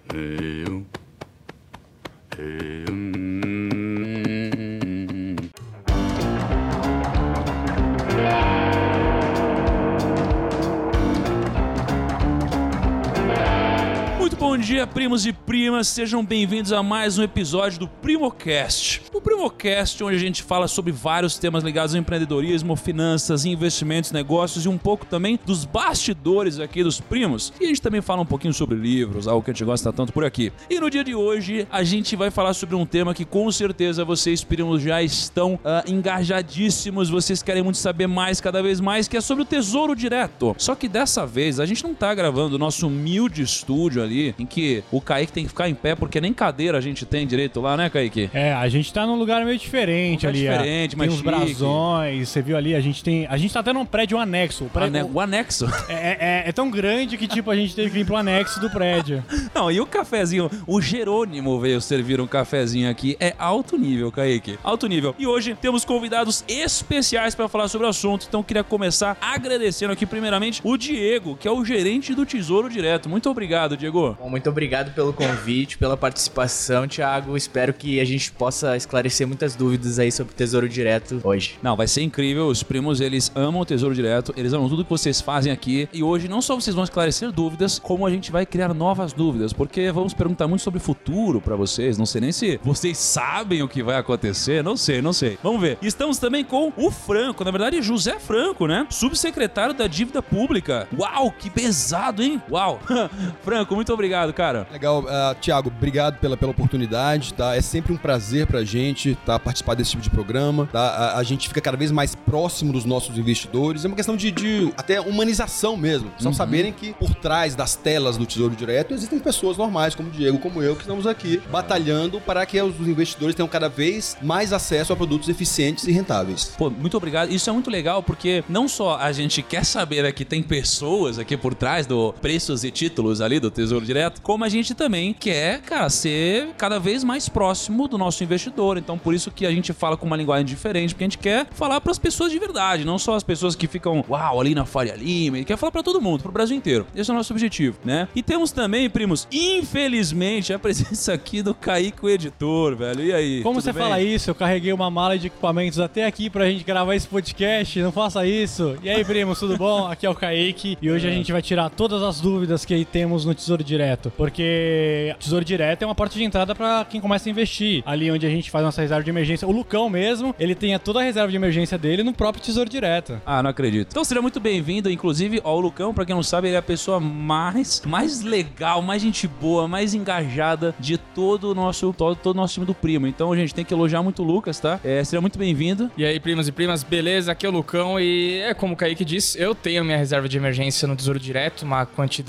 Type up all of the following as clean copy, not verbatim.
Bom dia, primos e primas, sejam bem-vindos a mais um episódio do Primocast. O Primocast, onde a gente fala sobre vários temas ligados ao empreendedorismo, finanças, investimentos, negócios e um pouco também dos bastidores aqui dos primos. E a gente também fala um pouquinho sobre livros, algo que a gente gosta tanto por aqui. E no dia de hoje, a gente vai falar sobre um tema que com certeza vocês, primos, já estão engajadíssimos, vocês querem muito saber mais, cada vez mais, que é sobre o Tesouro Direto. Só que dessa vez, a gente não tá gravando o nosso humilde estúdio ali, em que o Kaique tem que ficar em pé, porque nem cadeira a gente tem direito lá, né, Kaique? É, a gente tá num lugar meio diferente ali. Diferente, tem uns chique. Brasões, você viu ali, a gente tá até num prédio anexo. O anexo? É tão grande que, tipo, a gente teve que ir pro anexo do prédio. Não, e o cafezinho? O Jerônimo veio servir um cafezinho aqui. É alto nível, Kaique. Alto nível. E hoje temos convidados especiais para falar sobre o assunto. Então, queria começar agradecendo aqui, primeiramente, o Diego, que é o gerente do Tesouro Direto. Muito obrigado, Diego. Bom, muito obrigado pelo convite, pela participação, Thiago. Espero que a gente possa esclarecer muitas dúvidas aí sobre o Tesouro Direto hoje. Não, vai ser incrível. Os primos, eles amam o Tesouro Direto, eles amam tudo que vocês fazem aqui. E hoje não só vocês vão esclarecer dúvidas, como a gente vai criar novas dúvidas, porque vamos perguntar muito sobre o futuro pra vocês. Não sei nem se vocês sabem o que vai acontecer. Não sei. Vamos ver. Estamos também com o Franco, na verdade, José Franco, né? Subsecretário da Dívida Pública. Uau, que pesado, hein? Uau. Franco, muito obrigado, cara. Legal, Thiago, obrigado pela oportunidade, tá? É sempre um prazer pra gente, tá? Participar desse tipo de programa, tá? A gente fica cada vez mais próximo dos nossos investidores. É uma questão de até humanização mesmo. Só saberem que por trás das telas do Tesouro Direto existem pessoas normais, como o Diego, como eu, que estamos aqui batalhando para que os investidores tenham cada vez mais acesso a produtos eficientes e rentáveis. Pô, muito obrigado. Isso é muito legal porque não só a gente quer saber que tem pessoas aqui por trás do preços e títulos ali do Tesouro Direto, como a gente também quer, cara, ser cada vez mais próximo do nosso investidor. Então, por isso que a gente fala com uma linguagem diferente, porque a gente quer falar para as pessoas de verdade, não só as pessoas que ficam, uau, ali na Faria Lima. Ele quer falar para todo mundo, pro Brasil inteiro. Esse é o nosso objetivo, né? E temos também, primos, infelizmente, a presença aqui do Kaique, o editor, velho. E aí? Como você fala isso? Eu carreguei uma mala de equipamentos até aqui pra gente gravar esse podcast. Não faça isso. E aí, primos, tudo bom? Aqui é o Kaique. E hoje a gente vai tirar todas as dúvidas que temos no Tesouro Direto. Porque Tesouro Direto é uma porta de entrada pra quem começa a investir. Ali onde a gente faz nossa reserva de emergência. O Lucão mesmo, ele tem toda a reserva de emergência dele no próprio Tesouro Direto. Ah, não acredito. Então seja muito bem-vindo. Inclusive, ó, o Lucão, pra quem não sabe, ele é a pessoa mais legal, mais gente boa, mais engajada de todo o nosso time do Primo. Então, gente, tem que elogiar muito o Lucas, tá? Seja muito bem-vindo. E aí, primos e primas, beleza? Aqui é o Lucão e é como o Kaique disse, eu tenho minha reserva de emergência no Tesouro Direto, uma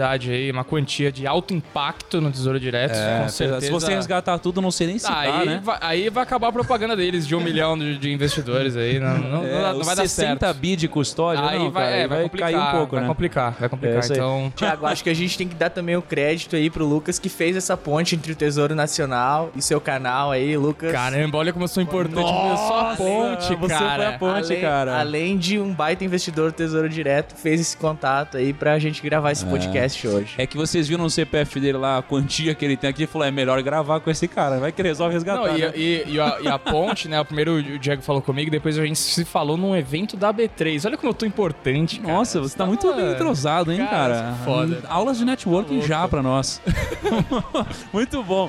quantia de alto impacto no Tesouro Direto, com certeza. Se você resgatar tudo, não sei nem se dá, né? Aí vai acabar a propaganda deles de 1 milhão de investidores aí, não vai dar certo. 60 bi de custódia, aí não, vai cair um pouco, vai né? complicar, então... Thiago, acho que a gente tem que dar também o crédito aí pro Lucas, que fez essa ponte entre o Tesouro Nacional e seu canal aí, Lucas. Caramba, olha como eu sou importante, eu sou a ponte, você foi a ponte, cara. Além de um baita investidor do Tesouro Direto, fez esse contato aí pra gente gravar esse podcast hoje. É que vocês viram no CPF dele lá a quantia que ele tem aqui e falou, é melhor gravar com esse cara, vai que resolve resgatar. Não, né? e a ponte, né, primeiro o Diego falou comigo, depois a gente se falou num evento da B3, olha como eu tô importante, cara. Nossa, você tá muito bem entrosado, hein, cara? Foda. Aulas de networking já pra nós. Muito bom.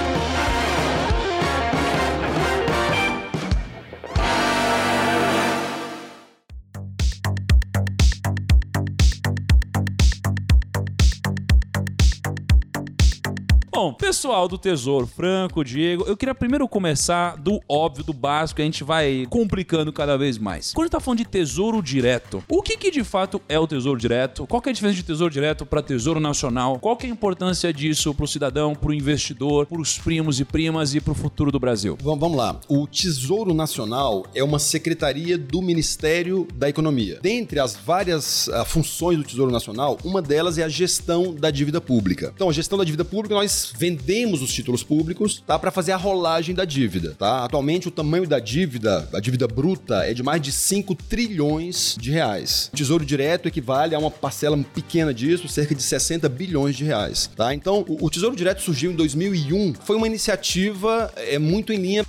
Bom, pessoal do Tesouro, Franco, Diego, eu queria primeiro começar do óbvio, do básico, a gente vai complicando cada vez mais. Quando a gente tá falando de Tesouro Direto, o que de fato é o Tesouro Direto? Qual que é a diferença de Tesouro Direto para Tesouro Nacional? Qual que é a importância disso pro cidadão, pro investidor, pros primos e primas e pro futuro do Brasil? Vamos lá. O Tesouro Nacional é uma secretaria do Ministério da Economia. Dentre as várias funções do Tesouro Nacional, uma delas é a gestão da dívida pública. Então, a gestão da dívida pública, nós nós vendemos os títulos públicos, tá, para fazer a rolagem da dívida, tá? Atualmente o tamanho da dívida, a dívida bruta, é de mais de 5 trilhões de reais. O Tesouro Direto equivale a uma parcela pequena disso, cerca de 60 bilhões de reais, tá? Então, o Tesouro Direto surgiu em 2001, foi uma iniciativa muito em linha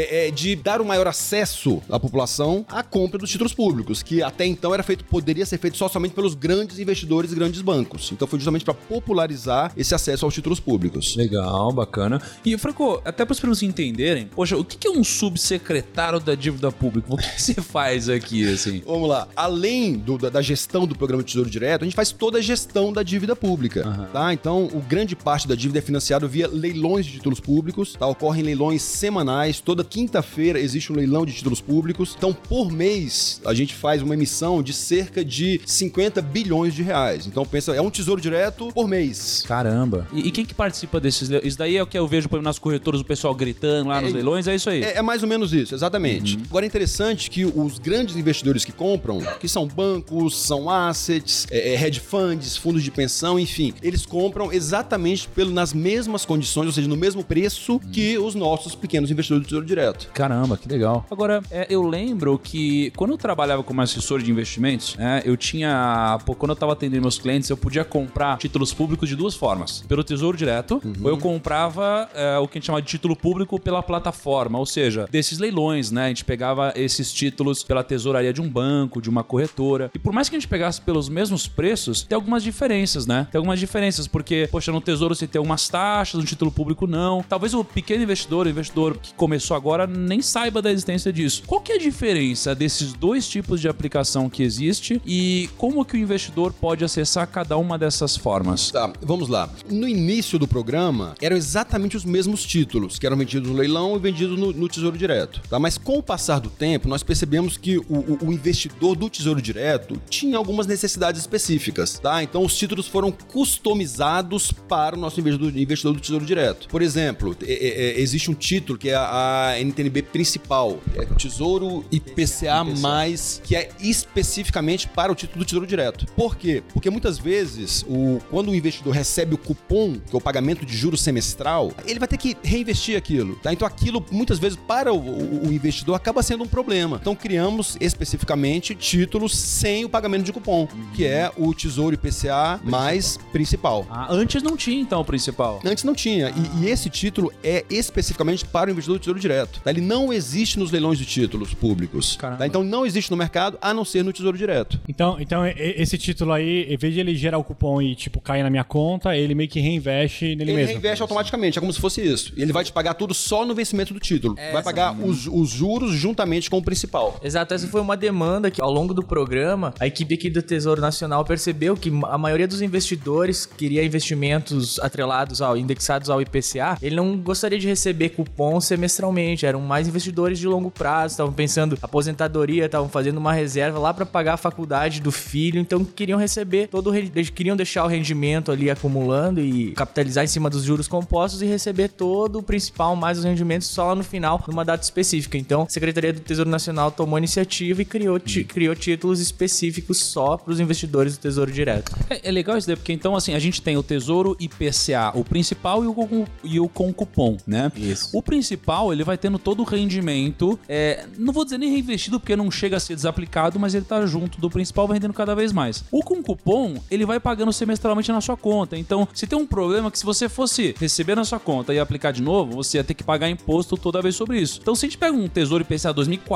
de dar um maior acesso à população à compra dos títulos públicos, que até então poderia ser feito somente pelos grandes investidores e grandes bancos. Então foi justamente para popularizar esse acesso aos títulos públicos. Legal, bacana. E, Franco, até para os primos entenderem, poxa, o que é um subsecretário da dívida pública? O que você faz aqui, assim? Vamos lá. Além da gestão do programa Tesouro Direto, a gente faz toda a gestão da dívida pública, tá? Então, grande parte da dívida é financiada via leilões de títulos públicos, tá? Ocorrem leilões semanais, toda quinta-feira existe um leilão de títulos públicos. Então, por mês, a gente faz uma emissão de cerca de 50 bilhões de reais. Então, pensa, é um Tesouro Direto por mês. Caramba. E quem que participa desses leilões? Isso daí é o que eu vejo, por exemplo, nas corretoras, o pessoal gritando lá nos leilões, é isso aí? É mais ou menos isso, exatamente. Agora, é interessante que os grandes investidores que compram, que são bancos, são assets, hedge funds, fundos de pensão, enfim, eles compram exatamente nas mesmas condições, ou seja, no mesmo preço que os nossos pequenos investidores do Tesouro Direto. Caramba, que legal. Agora, eu lembro que quando eu trabalhava como assessor de investimentos, eu tinha... quando eu estava atendendo meus clientes, eu podia comprar títulos públicos de duas formas. Pelo Tesouro Direto, ou eu comprava o que a gente chama de título público pela plataforma, ou seja, desses leilões, né? A gente pegava esses títulos pela tesouraria de um banco, de uma corretora. E por mais que a gente pegasse pelos mesmos preços, tem algumas diferenças, né? Tem algumas diferenças, porque, poxa, no Tesouro você tem algumas taxas, no título público não. Talvez o pequeno investidor, o investidor que começou agora, nem saiba da existência disso. Qual que é a diferença desses dois tipos de aplicação que existe e como que o investidor pode acessar cada uma dessas formas? Tá, vamos lá. No início do programa, eram exatamente os mesmos títulos que eram vendidos no leilão e vendidos no Tesouro Direto, tá? Mas com o passar do tempo, nós percebemos que o investidor do Tesouro Direto tinha algumas necessidades específicas, tá? Então, os títulos foram customizados para o nosso investidor do Tesouro Direto. Por exemplo, existe um título que é a NTNB principal, é o Tesouro IPCA+, que é especificamente para o título do Tesouro Direto. Por quê? Porque muitas vezes, quando o investidor recebe o cupom, que é o pagamento de juros semestral, ele vai ter que reinvestir aquilo, tá? Então, aquilo, muitas vezes, para o investidor, acaba sendo um problema. Então, criamos especificamente títulos sem o pagamento de cupom, que é o Tesouro IPCA mais principal. Antes não tinha, então, o principal? Antes não tinha. E esse título é especificamente para o investidor do Tesouro Direto. Tá? Ele não existe nos leilões de títulos públicos. Tá? Então, não existe no mercado, a não ser no Tesouro Direto. Então esse título aí, em vez de ele gerar o cupom e, cair na minha conta, ele meio que reinveste nele mesmo. Ele reinveste automaticamente, é como se fosse isso. E ele vai te pagar tudo só no vencimento do título. Vai pagar os juros juntamente com o principal. Exato, essa foi uma demanda que ao longo do programa, a equipe aqui do Tesouro Nacional percebeu que a maioria dos investidores queria investimentos atrelados indexados ao IPCA, ele não gostaria de receber cupom semestralmente, eram mais investidores de longo prazo, estavam pensando aposentadoria, estavam fazendo uma reserva lá para pagar a faculdade do filho, então queriam receber queriam deixar o rendimento ali acumulando e capitalizar em cima dos juros compostos e receber todo o principal mais os rendimentos só lá no final, numa data específica. Então, a Secretaria do Tesouro Nacional tomou iniciativa e criou títulos específicos só para os investidores do Tesouro Direto. É legal isso daí, porque então, assim, a gente tem o Tesouro IPCA, o principal e o com cupom, né? Isso. O principal, ele vai tendo todo o rendimento, não vou dizer nem reinvestido, porque não chega a ser desaplicado, mas ele tá junto do principal, vai rendendo cada vez mais. O com cupom, ele vai pagando semestralmente na sua conta. Então, se tem um problema que se você fosse receber na sua conta e aplicar de novo, você ia ter que pagar imposto toda vez sobre isso. Então, se a gente pega um Tesouro IPCA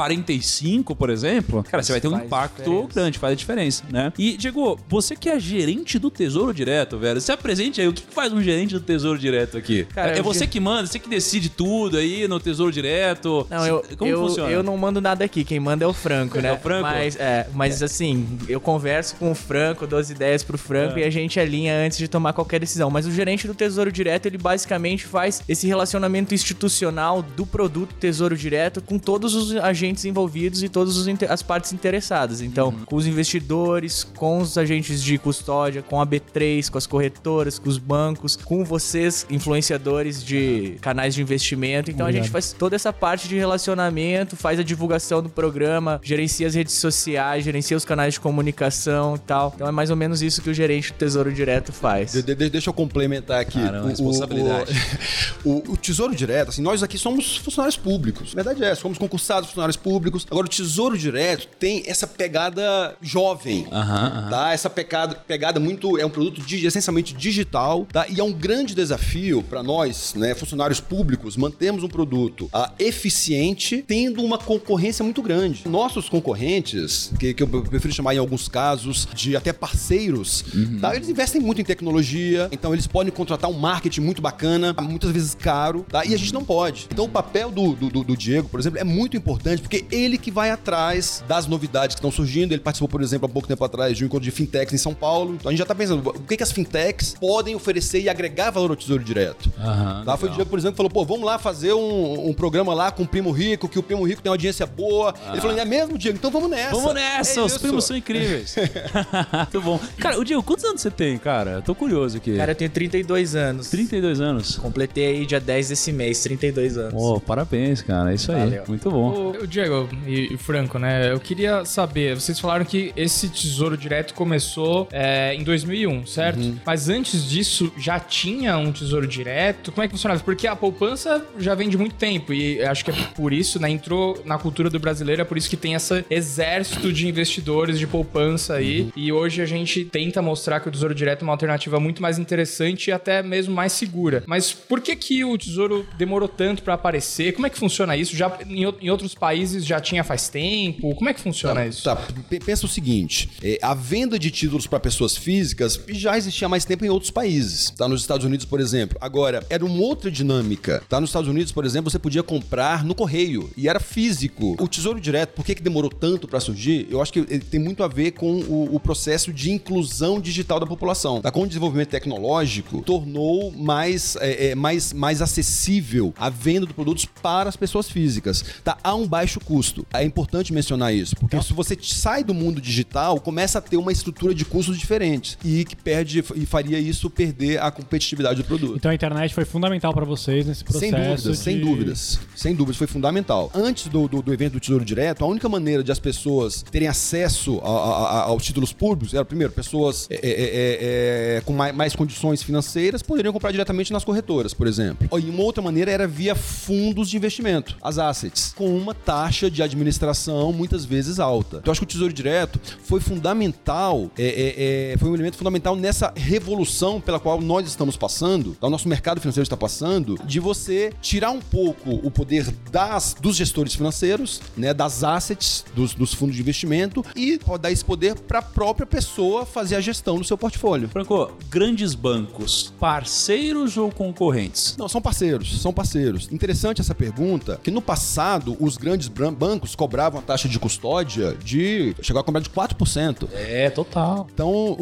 2045, por exemplo, cara, você vai ter um impacto grande, faz a diferença, né? E, Diego, você que é gerente do Tesouro Direto, velho, se apresente aí, o que faz um gerente do Tesouro Direto aqui? Cara, você que manda, você que decide tudo aí no Tesouro Direto? Não, como funciona? Eu não mando nada aqui, quem manda é o Franco, né? É o Franco? Mas assim, eu converso com o Franco, dou as ideias pro Franco e a gente alinha antes de tomar qualquer decisão. Mas o gerente do Tesouro Direto, ele basicamente faz esse relacionamento institucional do produto Tesouro Direto com todos os agentes envolvidos e todas as partes interessadas. Então, com os investidores, com os agentes de custódia, com a B3, com as corretoras, com os bancos, com vocês, influenciadores de canais de investimento. Então, a gente gente faz toda essa parte de relacionamento, faz a divulgação do programa, gerencia as redes sociais, gerencia os canais de comunicação e tal. Então é mais ou menos isso que o gerente do Tesouro Direto faz. Deixa eu complementar aqui. Caramba, responsabilidade. O Tesouro Direto, assim, nós aqui somos funcionários públicos. A verdade é essa, somos concursados funcionários públicos. Agora, o Tesouro Direto tem essa pegada jovem, tá? Essa pegada muito... É um produto essencialmente digital, tá? E é um grande desafio para nós, né, funcionários públicos, mantermos um produto eficiente, tendo uma concorrência muito grande. Nossos concorrentes, que eu prefiro chamar em alguns casos de até parceiros, tá? Eles investem muito em tecnologia, então eles podem contratar um marketing muito bacana, muitas vezes caro, tá? E a gente não pode. Então o papel do Diego, por exemplo, é muito importante, porque ele que vai atrás das novidades que estão surgindo. Ele participou, por exemplo, há pouco tempo atrás de um encontro de fintechs em São Paulo. Então a gente já tá pensando, o que as fintechs podem oferecer e agregar valor ao Tesouro Direto. Tá? Foi o Diego, por exemplo, que falou, pô, vamos lá fazer um programa lá com o Primo Rico, que o Primo Rico tem uma audiência boa. Ele falou, é mesmo, Diego? Então vamos nessa. Vamos nessa, os primos são incríveis. Muito bom. Cara, o Diego, quantos anos você tem, cara? Eu tô curioso aqui. Cara, eu tenho 32 anos. 32 anos? Completei aí dia 10 desse mês, 32 anos. Pô, parabéns, cara. É isso aí. Valeu. Muito bom. O Diego e o Franco, né? Eu queria saber, vocês falaram que esse Tesouro Direto começou em 2001, certo? Mas antes disso, já tinha um Tesouro Direto? Como é que funcionava? Porque a poupança já vem de muito tempo e acho que é por isso, né? Entrou na cultura do brasileiro, é por isso que tem esse exército de investidores de poupança aí. E hoje a gente tenta mostrar que o Tesouro Direto é uma alternativa muito mais interessante e até mesmo mais segura. Mas por que o Tesouro demorou tanto pra aparecer? Como é que funciona isso? Já em outros países já tinha faz tempo? Como é que funciona isso? Tá, pensa o seguinte, a venda de títulos para pessoas físicas já existia há mais tempo em outros países, tá? Nos Estados Unidos, por exemplo. Agora, era uma outra dinâmica, tá? Nos Estados Unidos, por exemplo, você podia comprar no correio e era físico. O Tesouro Direto, por que demorou tanto para surgir? Eu acho que ele tem muito a ver com o processo de inclusão digital da população. Tá? Com o desenvolvimento tecnológico, tornou mais acessível a venda de produtos para as pessoas físicas. Tá? Há um baixo custo. É importante mencionar isso, porque se você sai do mundo digital, começa a ter uma estrutura de custos diferentes e que faria isso perder a competitividade do produto. Então a internet foi fundamental para vocês nesse processo. Sem dúvidas, foi fundamental. Antes do evento do Tesouro Direto, a única maneira de as pessoas terem acesso aos títulos públicos era, primeiro, pessoas com mais condições financeiras poderiam comprar diretamente nas corretoras, por exemplo. E uma outra maneira era via fundos de investimento, as assets, com uma taxa de administração muitas vezes alta. Então, acho que o Tesouro Direto foi fundamental, foi um elemento fundamental nessa revolução pela qual nós estamos passando, o nosso mercado financeiro está passando, de você tirar um pouco o poder dos gestores financeiros, né, das assets, dos fundos de investimento, e dar esse poder para a própria pessoa fazer a gestão do seu portfólio. Franco, grandes bancos, parceiros ou concorrentes? Não, são parceiros. Interessante essa pergunta, que no passado os grandes bancos cobravam a taxa de custódia chegou a cobrar de 4%. É, total. Então,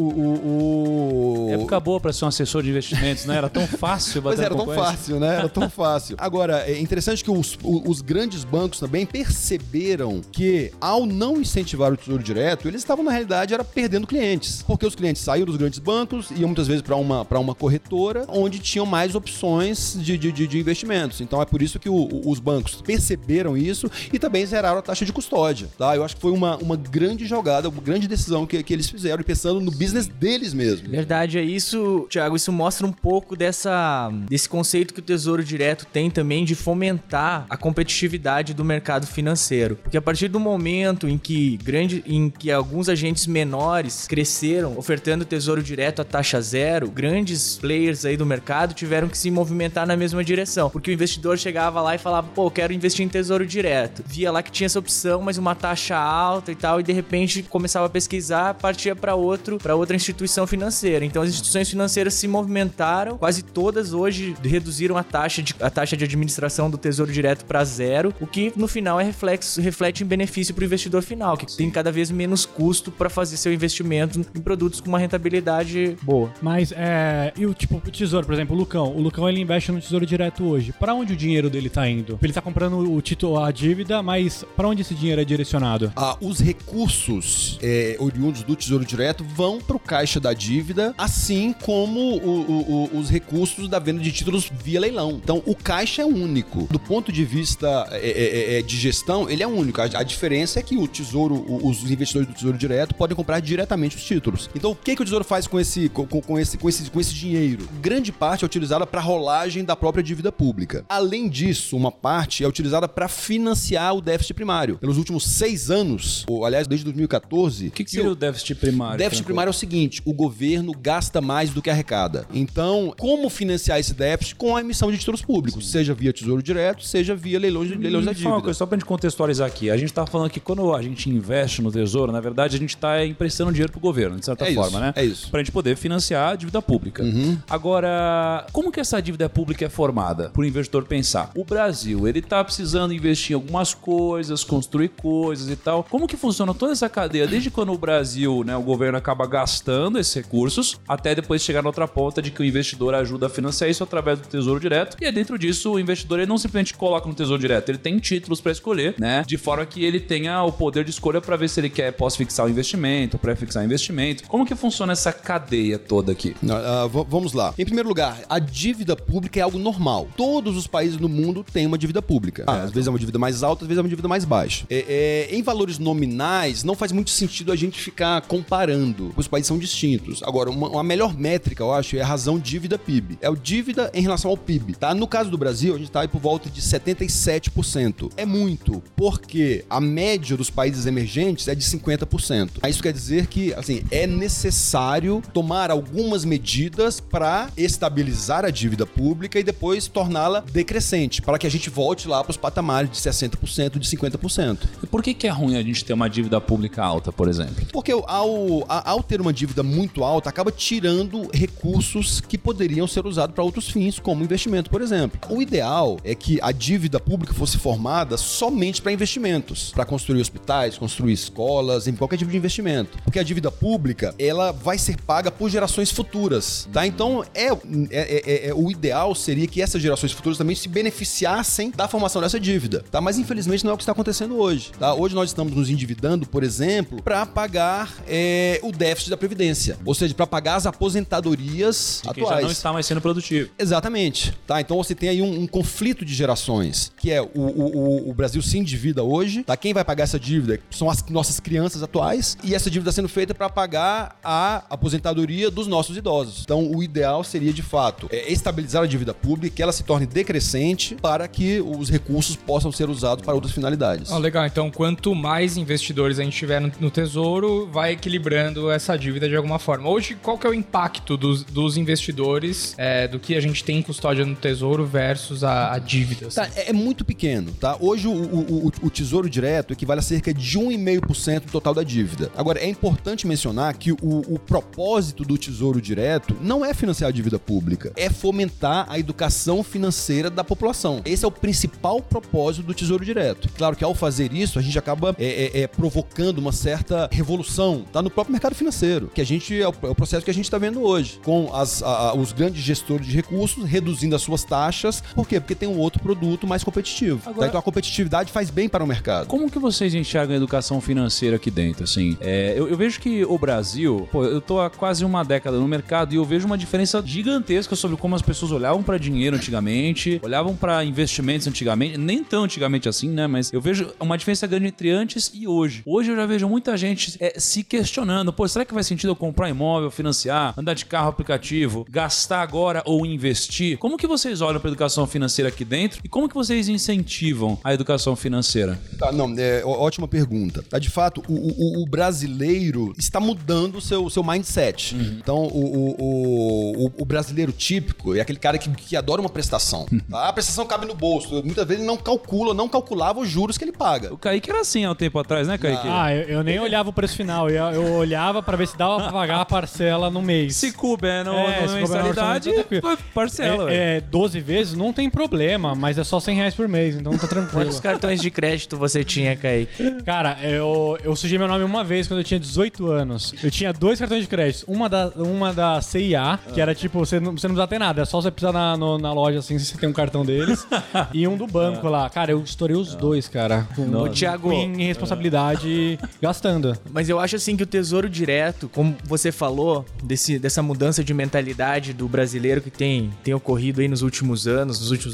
Época boa para ser um assessor de investimentos, né? Era tão fácil bater. Pois era tão fácil, né? Era tão fácil. Agora, é interessante que os grandes bancos também perceberam que, ao não incentivar o Tesouro Direto, eles estavam, na realidade, perdendo clientes. Porque os clientes saíam dos grandes bancos, iam muitas vezes para uma corretora, onde tinham mais opções de investimentos. Então, é por isso que os bancos perceberam isso e também zeraram a taxa de custódia, tá? Eu acho que foi uma grande jogada, uma grande decisão que eles fizeram, e pensando no business deles mesmo. Verdade, é isso, Thiago. Isso mostra um pouco desse conceito que o Tesouro Direto tem também de fomentar a competitividade do mercado financeiro. Porque a partir do momento em que alguns agentes menores cresceram ofertando Tesouro Direto a taxa zero, grandes players aí do mercado tiveram que se movimentar na mesma direção. Porque o investidor chegava lá e falava, pô, quero investir em Tesouro Direto. Via lá que tinha essa opção, mas uma taxa alta e tal, e de repente começava a pesquisar, partia para outra instituição financeira. Então as instituições financeiras se movimentaram, quase todas hoje reduziram a taxa de administração do Tesouro Direto para zero, o que no final reflete em benefício para o investidor final, que tem cada vez menos custo para fazer seu investimento em produtos com uma rentabilidade boa. Mas e o Tesouro, por exemplo, o Lucão ele investe no Tesouro Direto hoje. Para onde o dinheiro dele tá indo? Ele tá comprando o título, a dívida, mas para onde esse dinheiro é direcionado? Os recursos oriundos do Tesouro Direto vão para o caixa da dívida, assim como os recursos da venda de títulos via leilão. Então, o caixa é único. único. Do ponto de vista de gestão, ele é único. A diferença é que o Tesouro, os investidores do Tesouro Direto podem comprar diretamente os títulos. Então, o que o Tesouro faz com esse dinheiro? Grande parte é utilizada para rolagem da própria dívida pública. Além disso, uma parte é utilizada para financiar o déficit primário. Pelos últimos 6 anos, ou aliás, desde 2014... O que seria o déficit primário? O déficit primário é o seguinte, o governo gasta mais do que arrecada. Então, como financiar esse déficit? Com a emissão de títulos públicos, seja via Tesouro Direto, seja via leilões da dívida. Uma coisa, só pra gente contextualizar aqui, a gente tá falando que quando a gente investe no Tesouro, na verdade, a gente tá emprestando dinheiro pro governo, de certa forma, né? É isso. Pra gente poder financiar a dívida pública. Agora, como que essa dívida pública é formada? Por investidor pensar. O Brasil, ele tá precisando investir em algumas coisas, construir coisas e tal. Como que funciona toda essa cadeia? Desde quando o Brasil, né, o governo acaba gastando esses recursos, até depois chegar na outra ponta de que o investidor ajuda a financiar isso através do Tesouro Direto. E dentro disso, o investidor ele não simplesmente coloca no Tesouro Direto, ele tem títulos para escolher, né? De forma que ele tenha o poder de escolha para ver se ele quer pós-fixar o investimento, pré-fixar o investimento. Como que funciona essa cadeia toda aqui? Vamos lá. Em primeiro lugar, a dívida pública é algo normal. Todos os países do mundo têm uma dívida pública. Às vezes é uma dívida mais alta, às vezes é uma dívida mais baixa. Em valores nominais, não faz muito sentido a gente ficar comparando. Os países são distintos. Agora, uma melhor métrica, eu acho, é a razão dívida-PIB. É o dívida em relação ao PIB, tá? No caso do Brasil, a gente tá aí por volta de 77%. É muito, porque a média dos países emergentes é de 50%. Isso quer dizer que, assim, é necessário tomar algumas medidas para estabilizar a dívida pública e depois torná-la decrescente, para que a gente volte lá para os patamares de 60%, de 50%. E por que é ruim a gente ter uma dívida pública alta, por exemplo? Porque ao ter uma dívida muito alta, acaba tirando recursos que poderiam ser usados para outros fins, como investimento, por exemplo. O ideal é que a dívida pública fosse formada somente para investimentos, para construir hospitais, construir escolas, em qualquer tipo de investimento. Porque a dívida pública, ela vai ser paga por gerações futuras, tá? Então, o ideal seria que essas gerações futuras também se beneficiassem da formação dessa dívida, tá? Mas, infelizmente, não é o que está acontecendo hoje, tá? Hoje nós estamos nos endividando, por exemplo, para pagar o déficit da Previdência, ou seja, para pagar as aposentadorias de quem atuais. já não está mais sendo produtivo. Exatamente, tá? Então você tem aí um conflito de gerações, que é o Brasil se endivida hoje, tá? Quem vai pagar essa dívida são as nossas crianças atuais, e essa dívida sendo feita para pagar a aposentadoria dos nossos idosos. Então o ideal seria, de fato, estabilizar a dívida pública, que ela se torne decrescente para que os recursos possam ser usados para outras finalidades. Legal, então quanto mais investidores a gente tiver no Tesouro, vai equilibrando essa dívida de alguma forma. Hoje, qual que é o impacto dos investidores, do que a gente tem em custódia no Tesouro versus a dívida? Assim? Tá, é muito pequeno, tá? Hoje o Tesouro Direto equivale a cerca de 1,5% do total da dívida. Agora, é importante mencionar que o propósito do Tesouro Direto não é financiar a dívida pública, é fomentar a educação financeira da população. Esse é o principal propósito do Tesouro Direto. Claro que ao fazer isso, a gente acaba provocando uma certa revolução, tá? No próprio mercado financeiro, que é o processo que a gente está vendo hoje, com os grandes gestores de recursos reduzindo as suas taxas. Por quê? Porque tem um outro produto mais competitivo. Agora, tá? Então a competitividade faz bem para o mercado. Como que vocês enxergam a educação financeira aqui dentro? Assim, eu vejo que o Brasil, eu tô há quase uma década no mercado e eu vejo uma diferença gigantesca sobre como as pessoas olhavam para dinheiro antigamente, olhavam para investimentos antigamente, nem tão antigamente assim, né? Mas eu vejo uma diferença grande entre antes e hoje. Hoje eu já vejo muita gente se questionando, será que faz sentido eu comprar imóvel, financiar, andar de carro aplicativo, gastar agora ou investir? Como que vocês olham para a educação financeira aqui dentro e como que vocês incentivam a educação financeira? Tá, ótima pergunta. Tá, de fato, o brasileiro está mudando o seu mindset. Então, o brasileiro típico é aquele cara que adora uma prestação. Tá? A prestação cabe no bolso. Muitas vezes ele não calculava os juros que ele paga. O Kaique era assim há um tempo atrás, né, Kaique? Eu nem olhava o preço final. Eu olhava pra ver se dava pra pagar a parcela no mês. Se couber na mensalidade, parcela. 12 vezes não tem problema, mas é só R$100 por mês, então tá tranquilo. Quantos cartões de crédito você tinha, Kaique? Cara, eu sujei meu nome uma vez quando eu tinha 18 anos. Eu tinha 2 cartões de crédito. Uma da CIA, que era tipo, você não precisa ter nada, é só você precisar na loja assim, se você tem um cartão deles. E um do banco lá. Cara, eu estourei os 2, cara. O Thiago, em responsabilidade, gastando. Mas eu acho assim que o Tesouro Direto, como você falou, dessa mudança de mentalidade do brasileiro que tem ocorrido aí nos últimos anos, nos últimos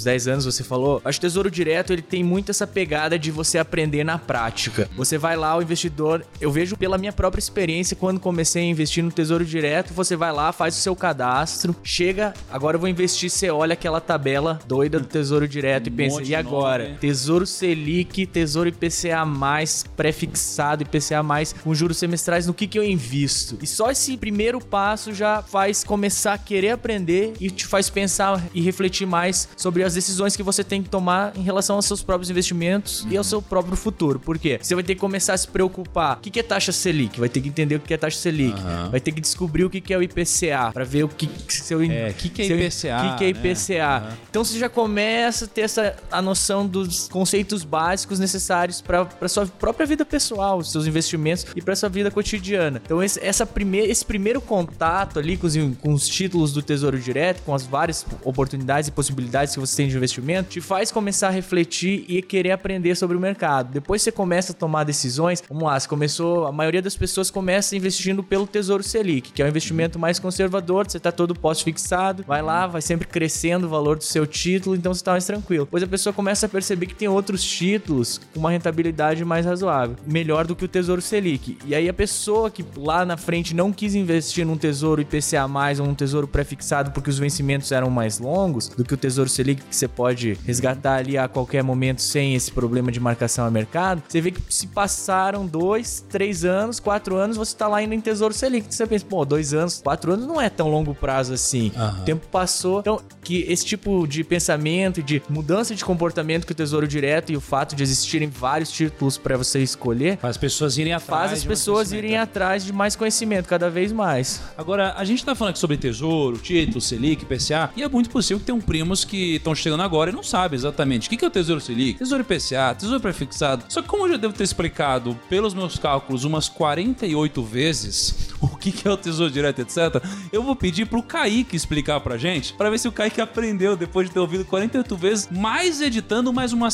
10 anos, você falou, acho que o Tesouro Direto, ele tem muito essa pegada de você aprender na prática. Você vai lá, o investidor, eu vejo pela minha própria experiência, quando comecei a investir no Tesouro Direto, você vai lá, faz o seu cadastro, chega, agora eu vou investir, você olha aquela tabela doida do Tesouro Direto e pensa, e agora? Nome. Tesouro Selic, Tesouro IPCA+, pré-fixado, IPCA+, com juros semestrais, no que eu invisto? E só esse primeiro passo já faz começar a querer aprender e te faz pensar e refletir mais sobre as decisões que você tem que tomar em relação aos seus próprios investimentos e ao seu próprio futuro. Por quê? Você vai ter que começar a se preocupar. O que é taxa Selic? Vai ter que entender o que é taxa Selic. Vai ter que descobrir o que é o IPCA, para ver o que seu... O que é IPCA? O que é IPCA? Né? Então você já começa a ter a noção dos conceitos básicos necessários para sua própria vida pessoal, os seus investimentos e para sua vida cotidiana. Então esse primeiro contato ali com os títulos do Tesouro Direto, com as várias oportunidades e possibilidades que você tem de investimento, te faz começar a refletir e querer aprender sobre o mercado. Depois você começa a tomar decisões. Vamos lá, a maioria das pessoas começa investindo pelo Tesouro Selic, que é um investimento mais conservador, você tá todo pós-fixado, vai lá, vai sempre crescendo o valor do seu título, então você tá mais tranquilo. Depois a pessoa começa a perceber que tem outros títulos com uma rentabilidade mais razoável, melhor do que o Tesouro Selic. E aí a pessoa que lá na frente não quis investir num Tesouro IPCA+, ou num Tesouro pré-fixado porque os vencimentos eram mais longos do que o Tesouro Selic, que você pode resgatar ali a qualquer momento sem esse problema de marcação a mercado, você vê que se passaram 2, 3 anos, 4 anos, você tá lá indo em Tesouro Selic. Você pensa, 2 anos, 4 anos não é tão longo prazo assim. O tempo passou. Então, que esse tipo de pensamento e de mudança de comportamento que o Tesouro Direto e o fato de existirem vários títulos para você escolher, Faz as pessoas irem atrás. faz as pessoas irem atrás de mais conhecimento, cada vez mais. Agora, a gente tá falando aqui sobre tesouro, título, Selic, IPCA, e é muito possível que tenham primos que estão chegando agora e não sabem exatamente o que é o Tesouro Selic, Tesouro IPCA, Tesouro pré-fixado. Só que como eu já devo ter explicado, pelos meus cálculos, umas 48 vezes o que é o Tesouro Direto, etc., eu vou pedir pro Kaique explicar pra gente, pra ver se o Kaique aprendeu depois de ter ouvido 48 vezes, mais editando mais umas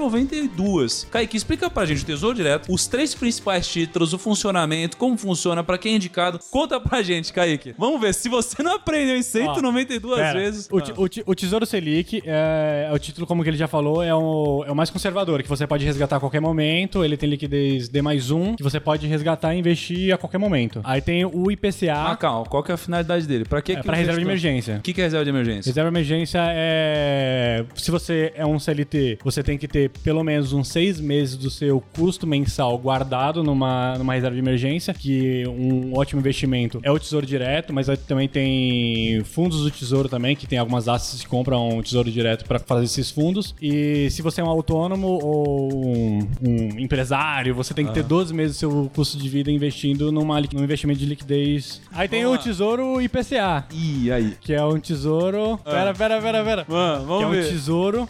192. Kaique, explica pra gente o Tesouro Direto, os 3 principais títulos, o funcionamento, como funciona, pra quem é indicado. Conta pra gente, Kaique. Vamos ver, se você não aprendeu em 192 vezes... O Tesouro Selic é o título, como que ele já falou, é o mais conservador, que você pode resgatar a qualquer momento, ele tem liquidez D+1, que você pode resgatar e investir a qualquer momento. Aí tem o IPCA... calma, qual que é a finalidade dele? Pra que pra reserva de emergência. O que é reserva de emergência? Reserva de emergência é... Se você é um CLT, você tem que ter pelo menos uns 6 meses do seu custo mensal guardado numa reserva de emergência, que um ótimo investimento é o Tesouro Direto, mas também tem fundos do Tesouro também, que tem algumas assets que compram um Tesouro Direto para fazer esses fundos. E se você é um autônomo ou um empresário, você tem que ter 12 meses do seu custo de vida investindo num investimento de liquidez. Aí tem o Tesouro IPCA. Ih, aí. Que é um tesouro... Pera. Vamos que é um ver. tesouro...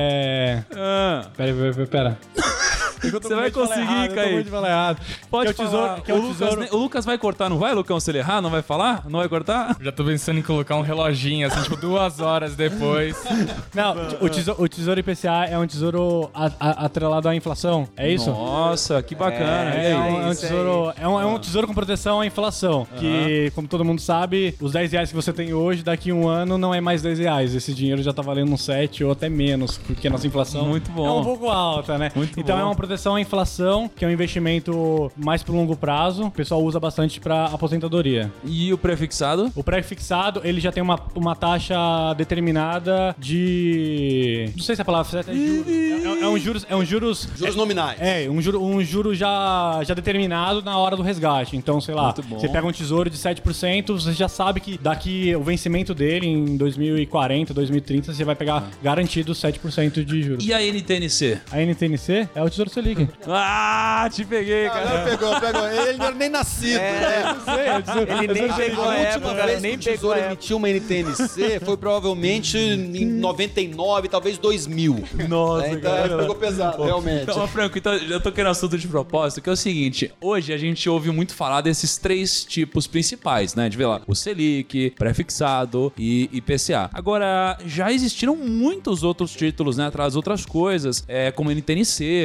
Pera. Você vai conseguir, Kaique. Pode falar. O Lucas vai cortar, não vai, Lucão? Se ele errar, não vai falar? Não vai cortar? Já tô pensando em colocar um reloginho, assim, tipo 2 horas depois. Não, o tesouro IPCA é um tesouro atrelado à inflação, é isso? Nossa, que bacana. É um tesouro com proteção à inflação, que, como todo mundo sabe, os 10 reais que você tem hoje, daqui a um ano, não é mais 10 reais. Esse dinheiro já tá valendo uns 7 ou até menos, porque a nossa inflação Muito bom. é um pouco alta, né? Então é uma proteção à inflação, que é um investimento mais pro longo prazo. O pessoal usa bastante pra aposentadoria. E o prefixado? O pré-fixado, ele já tem uma taxa determinada de... Não sei se a palavra certa é juros. É um juros... Juros nominais. Um juro já determinado na hora do resgate. Então, sei lá, você pega um tesouro de 7%, você já sabe que daqui o vencimento dele em 2040, 2030, você vai pegar garantido 7% de juros. E a NTNC? A NTNC é o Tesouro Selic. Ah, te peguei, cara. Pegou. Ele não era nem nascido, né? Ele nem pegou a época, nem o Tesouro emitiu uma NTNC foi provavelmente em 99, talvez 2000. Nossa, Então ele pegou pesado, realmente. Então, Franco, eu tô querendo assunto de propósito, que é o seguinte, hoje a gente ouve muito falar desses 3 tipos principais, né? De ver lá, o Selic, pré-fixado e IPCA. Agora, já existiram muitos outros títulos, né? Atrás de outras coisas, como NTNC. Enfim, quando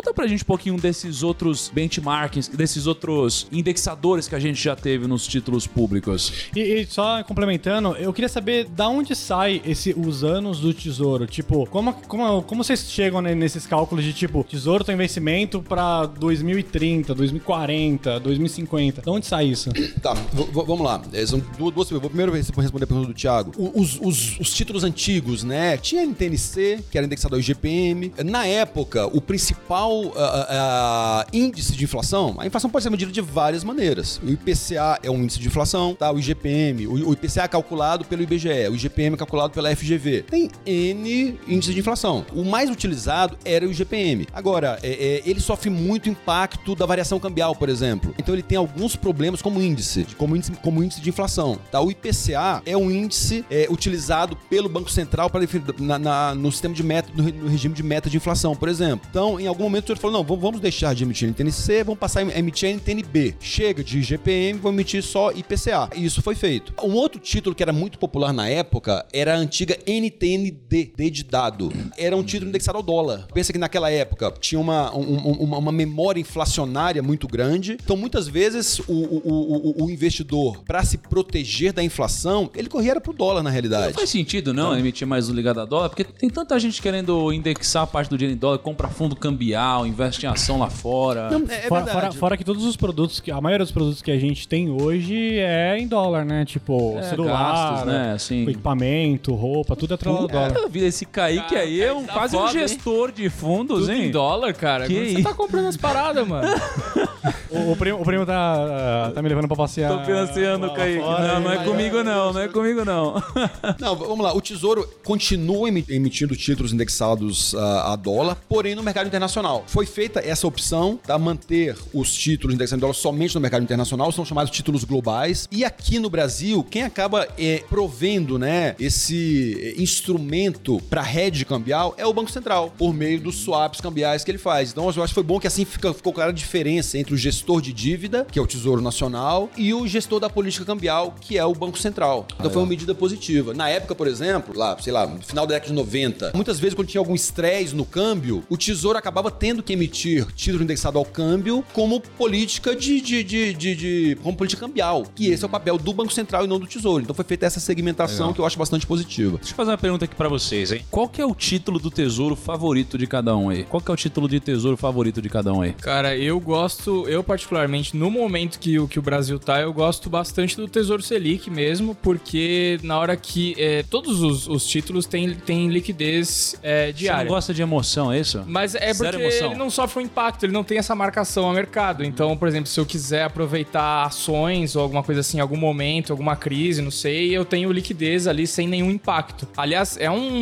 Conta pra gente um pouquinho desses outros benchmarkings, desses outros indexadores que a gente já teve nos títulos públicos. E só complementando, eu queria saber da onde sai os anos do Tesouro. Tipo, como vocês chegam nesses cálculos de tipo, Tesouro tem vencimento pra 2030, 2040, 2050? Da onde sai isso? Tá, vamos lá. São duas. Vou primeiro responder a pergunta do Thiago. Os títulos antigos, né? Tinha NTNC, que era indexado ao IGPM. Na época, o principal índice de inflação, a inflação pode ser medida de várias maneiras. O IPCA é um índice de inflação, tá? O IGPM, o IPCA é calculado pelo IBGE, o IGPM é calculado pela FGV. Tem N índices de inflação. O mais utilizado era o IGPM. Agora, ele sofre muito impacto da variação cambial, por exemplo. Então ele tem alguns problemas como índice de inflação, tá? O IPCA é um índice utilizado pelo Banco Central no sistema de meta, no regime de meta de inflação, por exemplo. Então, em algum momento ele falou, não, vamos deixar de emitir NTNC, vamos passar a emitir NTNB. Chega de IGPM, vamos emitir só IPCA. E isso foi feito. Um outro título que era muito popular na época era a antiga NTND, D de dado. Era um título indexado ao dólar. Pensa que naquela época tinha uma memória inflacionária muito grande. Então, muitas vezes, o investidor, para se proteger da inflação, ele corria pro dólar, na realidade. Não faz sentido, não, emitir mais o ligado a dólar, porque tem tanta gente querendo indexar a parte do dinheiro em dólar, compra fundo cambial, investe em ação lá fora. Não, é verdade. Fora que todos os produtos, a maioria dos produtos que a gente tem hoje é em dólar, né? Tipo, celular, gastos, né? Assim. Equipamento, roupa, tudo é atrelado ao dólar. Eu vi esse Kaique aí, é quase um gestor de fundos, Tudo hein? em dólar, cara. Que Como você tá comprando as paradas, mano? O primo tá me levando pra passear. Tô financiando o Kaique. Não é comigo não, não é comigo não. Não, vamos lá. O Tesouro continua emitindo títulos indexados a dólar, porém no mercado internacional. Foi feita essa opção, tá? Manter os títulos indexados em dólar somente no mercado internacional, são chamados títulos globais. E aqui no Brasil, quem acaba provendo, né, esse instrumento para hedge cambial é o Banco Central, por meio dos swaps cambiais que ele faz. Então, eu acho que foi bom que assim ficou clara a diferença entre o gestor de dívida, que é o Tesouro Nacional, e o gestor da política cambial, que é o Banco Central. Então, foi uma medida positiva. Na época, por exemplo, no final da década de 90, muitas vezes quando tinha algum estresse no câmbio, o Tesouro acabava tendo que emitir título indexado ao câmbio como política como política cambial, que esse é o papel do Banco Central e não do Tesouro. Então foi feita essa segmentação que eu acho bastante positiva. Deixa eu fazer uma pergunta aqui pra vocês, hein? Qual que é o título do Tesouro favorito de cada um aí? Qual que é o título de Tesouro favorito de cada um aí? Cara, eu particularmente, no momento que o Brasil tá, eu gosto bastante do Tesouro Selic mesmo, porque na hora que todos os títulos têm liquidez diária. Você não gosta de emoção, é isso? Mas é porque ele não sofre um impacto, ele não tem essa marcação ao mercado. Então, por exemplo, se eu quiser aproveitar ações ou alguma coisa assim, em algum momento, alguma crise, não sei, eu tenho liquidez ali sem nenhum impacto. Aliás,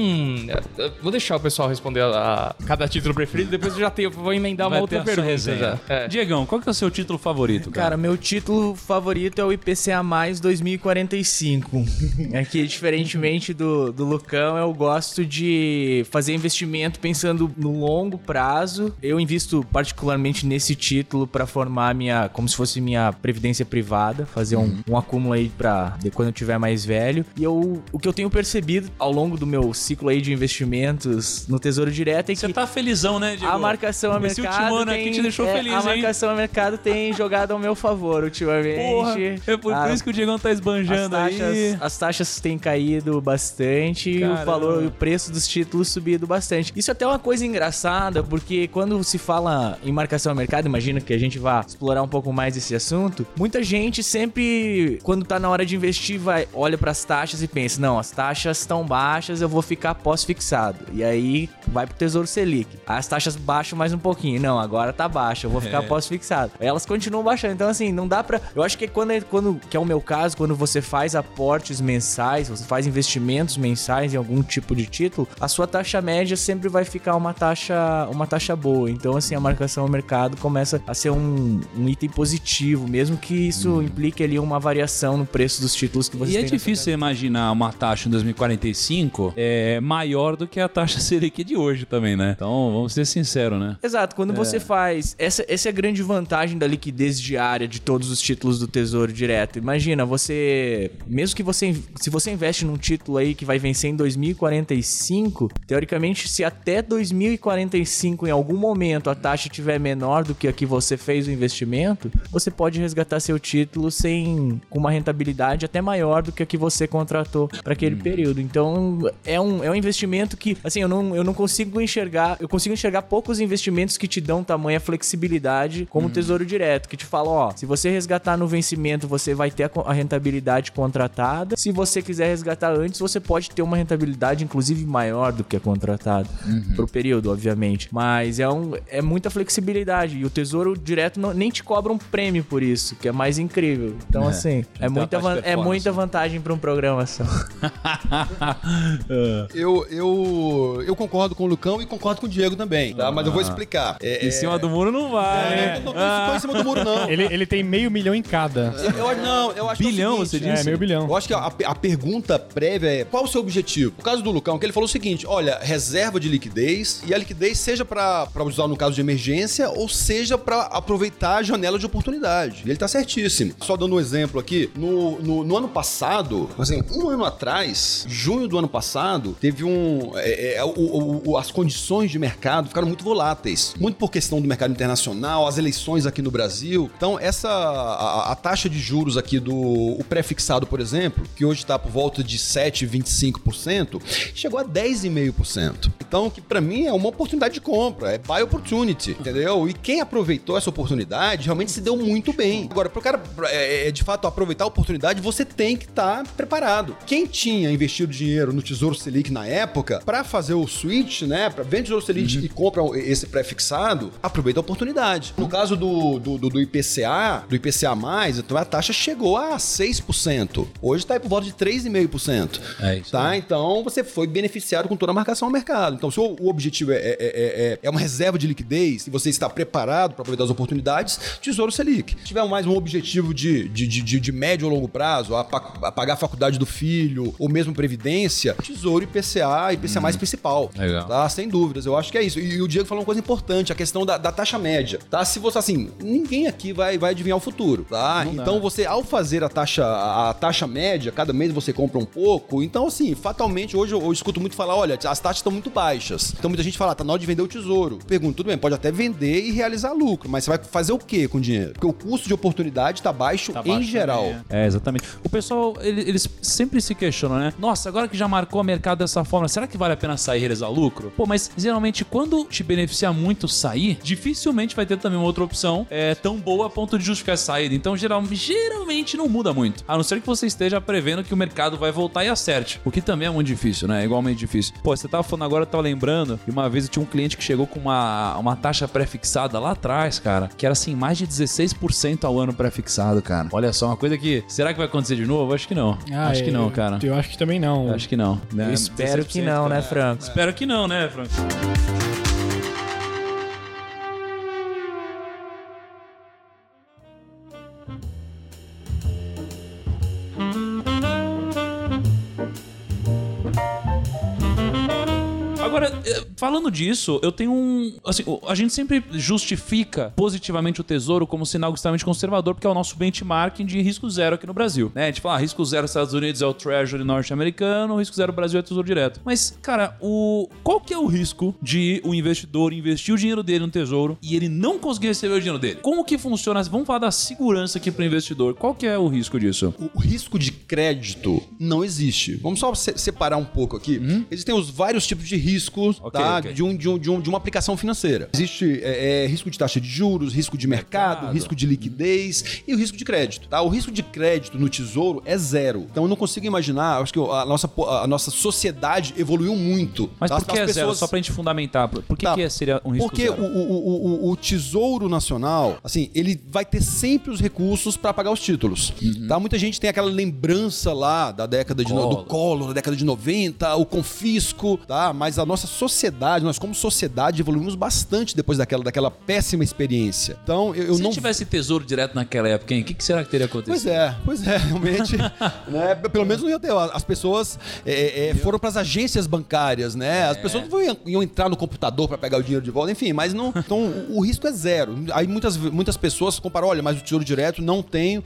vou deixar o pessoal responder a cada título preferido, depois eu vou emendar uma outra pergunta. Diegão, qual que é o seu título favorito, cara? Cara, meu título favorito é o IPCA mais 2045. Aqui, diferentemente do Lucão, eu gosto de fazer investimento pensando no longo prazo. Eu invisto particularmente nesse título para formar como se fosse minha previdência privada, fazer um acúmulo aí para quando eu tiver mais velho. E o que eu tenho percebido ao longo do meu ciclo aí de investimentos no Tesouro Direto é que você tá felizão, né, Diego? A marcação a mercado aqui te deixou feliz, a marcação a mercado tem jogado ao meu favor ultimamente. Porra, é por isso que o Diegão tá esbanjando aí. As taxas têm caído bastante e o preço dos títulos subido bastante. Isso até é uma coisa engraçada, porque quando se fala em marcação a mercado, imagina que a gente vai explorar um pouco mais esse assunto, muita gente sempre, quando tá na hora de investir, olha pras taxas e pensa, não, as taxas estão baixas, eu vou ficar pós-fixado. E aí vai pro Tesouro Selic. As taxas baixam mais um pouquinho. Não, agora tá baixa, eu vou ficar pós-fixado. Elas continuam baixando. Então, assim, não dá pra... Eu acho que que é o meu caso, quando você faz aportes mensais, você faz investimentos mensais em algum tipo de título, a sua taxa média sempre vai ficar uma taxa boa. Então, assim, a marcação ao mercado começa a ser um item positivo, mesmo que isso implique ali uma variação no preço dos títulos que você tem. E é difícil você imaginar uma taxa em 2045 maior do que a taxa Selic de hoje também, né? Então, vamos ser sinceros, né? Exato. Quando você faz... Essa é a grande vantagem da liquidez diária de todos os títulos do Tesouro Direto. Imagina, mesmo que se você investe num título aí que vai vencer em 2045, teoricamente, se até 2045 em algum momento a taxa estiver menor do que a que você fez o investimento, você pode resgatar seu título com uma rentabilidade até maior do que a que você contratou para aquele período. Então, é um investimento que, assim, eu não consigo enxergar, eu consigo enxergar poucos investimentos que te dão tamanha flexibilidade como o Tesouro Direto, que te fala, se você resgatar no vencimento, você vai ter a rentabilidade contratada. Se você quiser resgatar antes, você pode ter uma rentabilidade, inclusive, maior do que a contratada. Pro período, obviamente. Mas é muita flexibilidade. E o Tesouro Direto nem te cobra um prêmio por isso, que é mais incrível. Então, assim, é muita vantagem para um programa só. Eu concordo com o Lucão e concordo com o Diego também, tá? Mas eu vou explicar. Em cima do muro não vai. Não tô em cima do muro, não. Ele tem $500 milhão em cada. Eu acho Bilhão, que é o seguinte, você disse? $500 milhão. Eu acho que a pergunta prévia é: qual o seu objetivo? No caso do Lucão, que ele falou o seguinte: olha, reserva de liquidez, e a liquidez seja pra usar no caso de emergência ou seja pra aproveitar a janela de oportunidade. E ele tá certíssimo. Só dando um exemplo aqui, no ano passado, assim, um ano atrás, junho do ano passado, teve as condições de mercado ficaram muito voláteis. Muito por questão do mercado internacional, as eleições aqui no Brasil. Então, a taxa de juros aqui o pré-fixado, por exemplo, que hoje está por volta de 7,25%, chegou a 10,5%. Então, que para mim é uma oportunidade de compra, é buy opportunity, entendeu? E quem aproveitou essa oportunidade realmente se deu muito bem. Agora, para o cara, de fato, aproveitar a oportunidade, você tem que estar preparado. Quem tinha investido dinheiro no Tesouro Selic na época, para fazer o switch, né, para vender o Tesouro Selic e compra esse pré-fixado, aproveita a oportunidade. No caso do IPCA, então a taxa chegou a 6%. Hoje está aí por volta de 3,5%. É isso. Tá? Então você foi beneficiado com toda a marcação ao mercado. Então, se o objetivo é uma reserva de liquidez e você está preparado para aproveitar as oportunidades, Tesouro Selic. Se tiver mais um objetivo de médio ou longo prazo, a pagar a faculdade do filho, ou mesmo previdência, Tesouro IPCA mais principal. Legal. Tá? Sem dúvidas, eu acho que é isso. E o Diego falou uma coisa importante, a questão da taxa média. Tá? Se você, assim, ninguém aqui vai adivinhar o futuro. Tá? Então, você, ao fazer a taxa média, cada mês você compra um pouco. Então, assim, fatalmente, hoje eu escuto muito falar, olha, as taxas estão muito baixas. Então, muita gente fala, tá na hora de vender o tesouro. Pergunto, tudo bem, pode até vender e realizar lucro, mas você vai fazer o quê com o dinheiro? Porque o custo de oportunidade tá baixo em geral. É, exatamente. O pessoal, eles sempre se questionam, né? Nossa, agora que já marcou o mercado dessa forma, será que vale a pena sair e realizar lucro? Pô, mas geralmente quando te beneficia muito sair, dificilmente vai ter também uma outra opção tão boa a ponto de justificar essa saída. Então, geralmente não muda muito. A não ser que você esteja prevendo que o mercado vai voltar e acerte. O que também é muito difícil, né? Igualmente difícil. Pô, você tava falando agora, eu tava lembrando que uma vez eu tinha um cliente que chegou com uma taxa pré-fixada lá atrás, cara, que era assim, mais de 16% ao ano pré-fixado, cara. Olha só, uma coisa que... Será que vai acontecer de novo? Acho que não. Acho que não, cara. Eu acho que também não. Acho que não. Né? Eu espero que não, né, Franco? Espero que não, né, Franco? Agora, falando disso, eu tenho assim, a gente sempre justifica positivamente o Tesouro como sinal extremamente conservador, porque é o nosso benchmarking de risco zero aqui no Brasil, né? A gente fala, risco zero nos Estados Unidos é o Treasury norte-americano, risco zero no Brasil é o Tesouro Direto. Mas, cara, qual que é o risco de o investidor investir o dinheiro dele no Tesouro e ele não conseguir receber o dinheiro dele? Como que funciona? Vamos falar da segurança aqui para o investidor. Qual que é o risco disso? O risco de crédito não existe. Vamos só separar um pouco aqui. Existem os vários tipos de riscos, tá? Okay. De uma aplicação financeira. Existe risco de taxa de juros, risco de mercado, risco de liquidez e o risco de crédito. Tá? O risco de crédito no Tesouro é zero. Então eu não consigo imaginar, acho que a nossa sociedade evoluiu muito. Mas tá? por que é zero? Só pra gente fundamentar. Por que seria um risco porque zero? Porque o Tesouro Nacional, assim, ele vai ter sempre os recursos para pagar os títulos. Tá? Muita gente tem aquela lembrança lá da década do Collor, da década de 90, o confisco, tá? Mas a nossa sociedade, nós como sociedade evoluímos bastante depois daquela péssima experiência. Então, eu Se não... tivesse tesouro direto naquela época, hein? O que será que teria acontecido? Pois é, realmente, né? Pelo menos não ia ter. As pessoas foram para as agências bancárias, né? As pessoas não iam entrar no computador para pegar o dinheiro de volta, enfim, mas não. Então, o risco é zero. Aí muitas pessoas comparam, olha, mas o Tesouro Direto não tem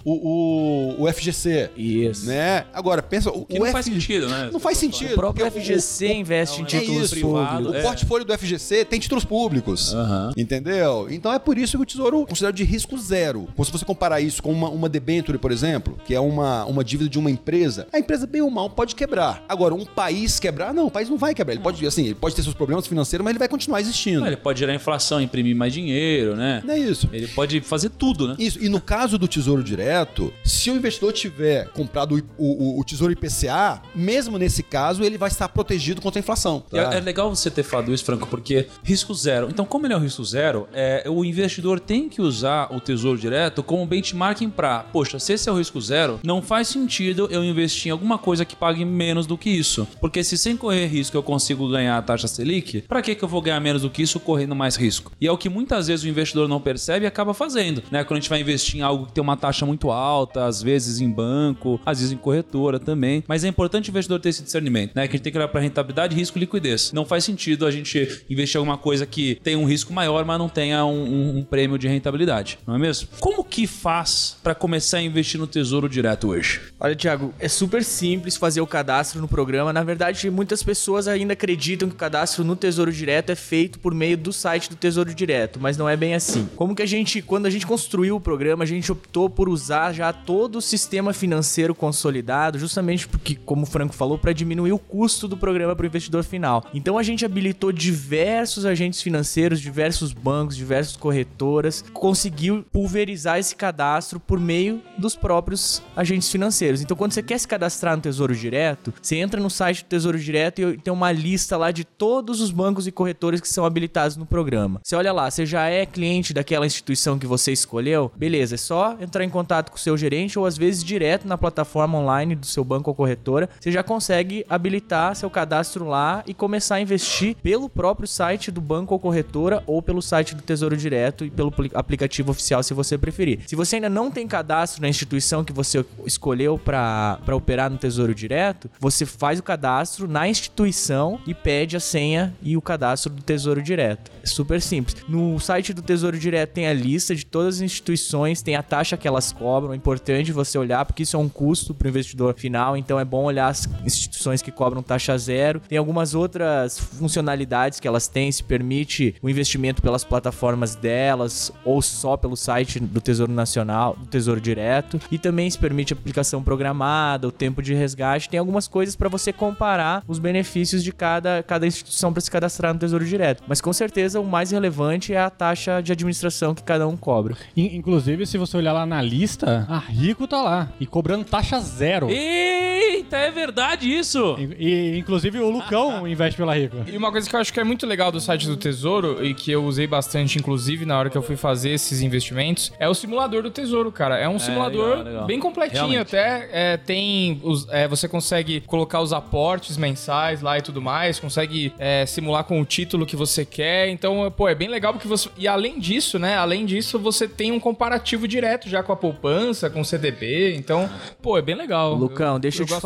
o FGC. Isso. Né? Agora, pensa, Que não faz sentido, né? Não faz sentido. O próprio porque FGC investe em títulos privado, públicos. O portfólio do FGC tem títulos públicos. Entendeu? Então é por isso que o Tesouro é considerado de risco zero. Então, se você comparar isso com uma debênture, por exemplo, que é uma dívida de uma empresa, a empresa bem ou mal pode quebrar. Agora, um país quebrar, não, o país não vai quebrar. Ele pode ter seus problemas financeiros, mas ele vai continuar existindo. Ele pode gerar inflação, imprimir mais dinheiro, né? Não é isso. Ele pode fazer tudo, né? Isso. E no caso do Tesouro Direto, se o investidor tiver comprado o Tesouro IPCA, mesmo nesse caso, ele vai estar protegido contra a inflação. Tá? É legal você ter falado isso, Franco, porque risco zero. Então, como ele é um risco zero, o investidor tem que usar o Tesouro Direto como benchmarking para, poxa, se esse é o risco zero, não faz sentido eu investir em alguma coisa que pague menos do que isso. Porque se sem correr risco eu consigo ganhar a taxa Selic, para que eu vou ganhar menos do que isso correndo mais risco? E é o que muitas vezes o investidor não percebe e acaba fazendo, né? Quando a gente vai investir em algo que tem uma taxa muito alta, às vezes em banco, às vezes em corretora também, mas é importante o investidor ter esse discernimento, né? Que a gente tem que olhar para rentabilidade, risco e liquidez. Não faz sentido a gente investir em alguma coisa que tem um risco maior, mas não tenha um prêmio de rentabilidade, não é mesmo? Como que faz para começar a investir no Tesouro Direto hoje? Olha, Thiago, é super simples fazer o cadastro no programa. Na verdade, muitas pessoas ainda acreditam que o cadastro no Tesouro Direto é feito por meio do site do Tesouro Direto, mas não é bem assim. Quando a gente construiu o programa, a gente optou por usar já todo o sistema financeiro consolidado, justamente porque, como o Franco falou, para diminuir o custo do programa para o investidor final. Então a gente habilitou diversos agentes financeiros, diversos bancos, diversas corretoras, conseguiu pulverizar esse cadastro por meio dos próprios agentes financeiros. Então quando você quer se cadastrar no Tesouro Direto, você entra no site do Tesouro Direto e tem uma lista lá de todos os bancos e corretores que são habilitados no programa. Você olha lá, você já é cliente daquela instituição que você escolheu, beleza, é só entrar em contato com o seu gerente ou às vezes direto na plataforma online do seu banco ou corretora, você já consegue habilitar seu cadastro lá e começar a investir pelo próprio site do banco ou corretora ou pelo site do Tesouro Direto e pelo aplicativo oficial, se você preferir. Se você ainda não tem cadastro na instituição que você escolheu para operar no Tesouro Direto, você faz o cadastro na instituição e pede a senha e o cadastro do Tesouro Direto. É super simples. No site do Tesouro Direto tem a lista de todas as instituições, tem a taxa que elas cobram. É importante você olhar, porque isso é um custo para o investidor final, então é bom olhar as instituições que cobram taxa zero. Tem algumas outras funcionalidades que elas têm, se permite o investimento pelas plataformas delas ou só pelo site do Tesouro Nacional, do Tesouro Direto, e também se permite aplicação programada, o tempo de resgate. Tem algumas coisas para você comparar os benefícios de cada instituição para se cadastrar no Tesouro Direto. Mas com certeza o mais relevante é a taxa de administração que cada um cobra. Inclusive, se você olhar lá na lista, a Rico tá lá e cobrando taxa zero. Eita, é verdade isso! E inclusive o Lucão investe pela Rico. E uma coisa que eu acho que é muito legal do site do Tesouro e que eu usei bastante, inclusive, na hora que eu fui fazer esses investimentos, é o simulador do Tesouro, cara. É um simulador legal. bem completinho. Realmente. Até tem você consegue colocar os aportes mensais lá e tudo mais, consegue simular com o título que você quer. Então, pô, é bem legal porque você... E além disso, né? Além disso, você tem um comparativo direto já com a poupança, com o CDB. Então, pô, é bem legal. Lucão, deixa eu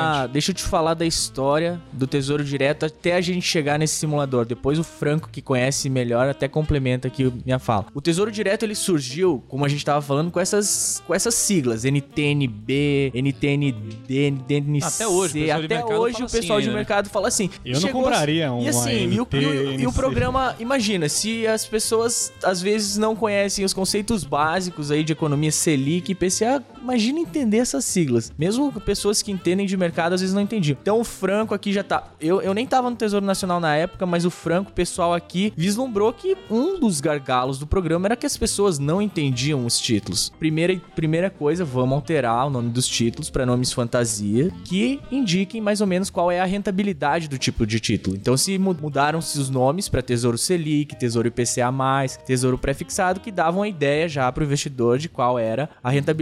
te falar da história do Tesouro Direto até a gente chegar nesse simulador. Depois o Franco, que conhece melhor, até complementa aqui minha fala. O Tesouro Direto, ele surgiu, como a gente tava falando, com essas siglas, NTNB, NTND, NTNC. Até hoje, o pessoal de mercado fala assim. Eu não compraria um. E assim, e o programa, imagina, se as pessoas às vezes não conhecem os conceitos básicos aí de economia Selic e IPCA, imagina entender essas siglas. Mesmo pessoas que entendem de mercado às vezes não entendiam. Então o Franco aqui já tá... Eu nem tava no Tesouro Nacional na época, mas o Franco, o pessoal aqui, vislumbrou que um dos gargalos do programa era que as pessoas não entendiam os títulos. Primeira coisa, vamos alterar o nome dos títulos para nomes fantasia que indiquem mais ou menos qual é a rentabilidade do tipo de título. Então se mudaram-se os nomes para Tesouro Selic, Tesouro IPCA+, Tesouro Prefixado, que davam a ideia já para o investidor de qual era a rentabilidade daquele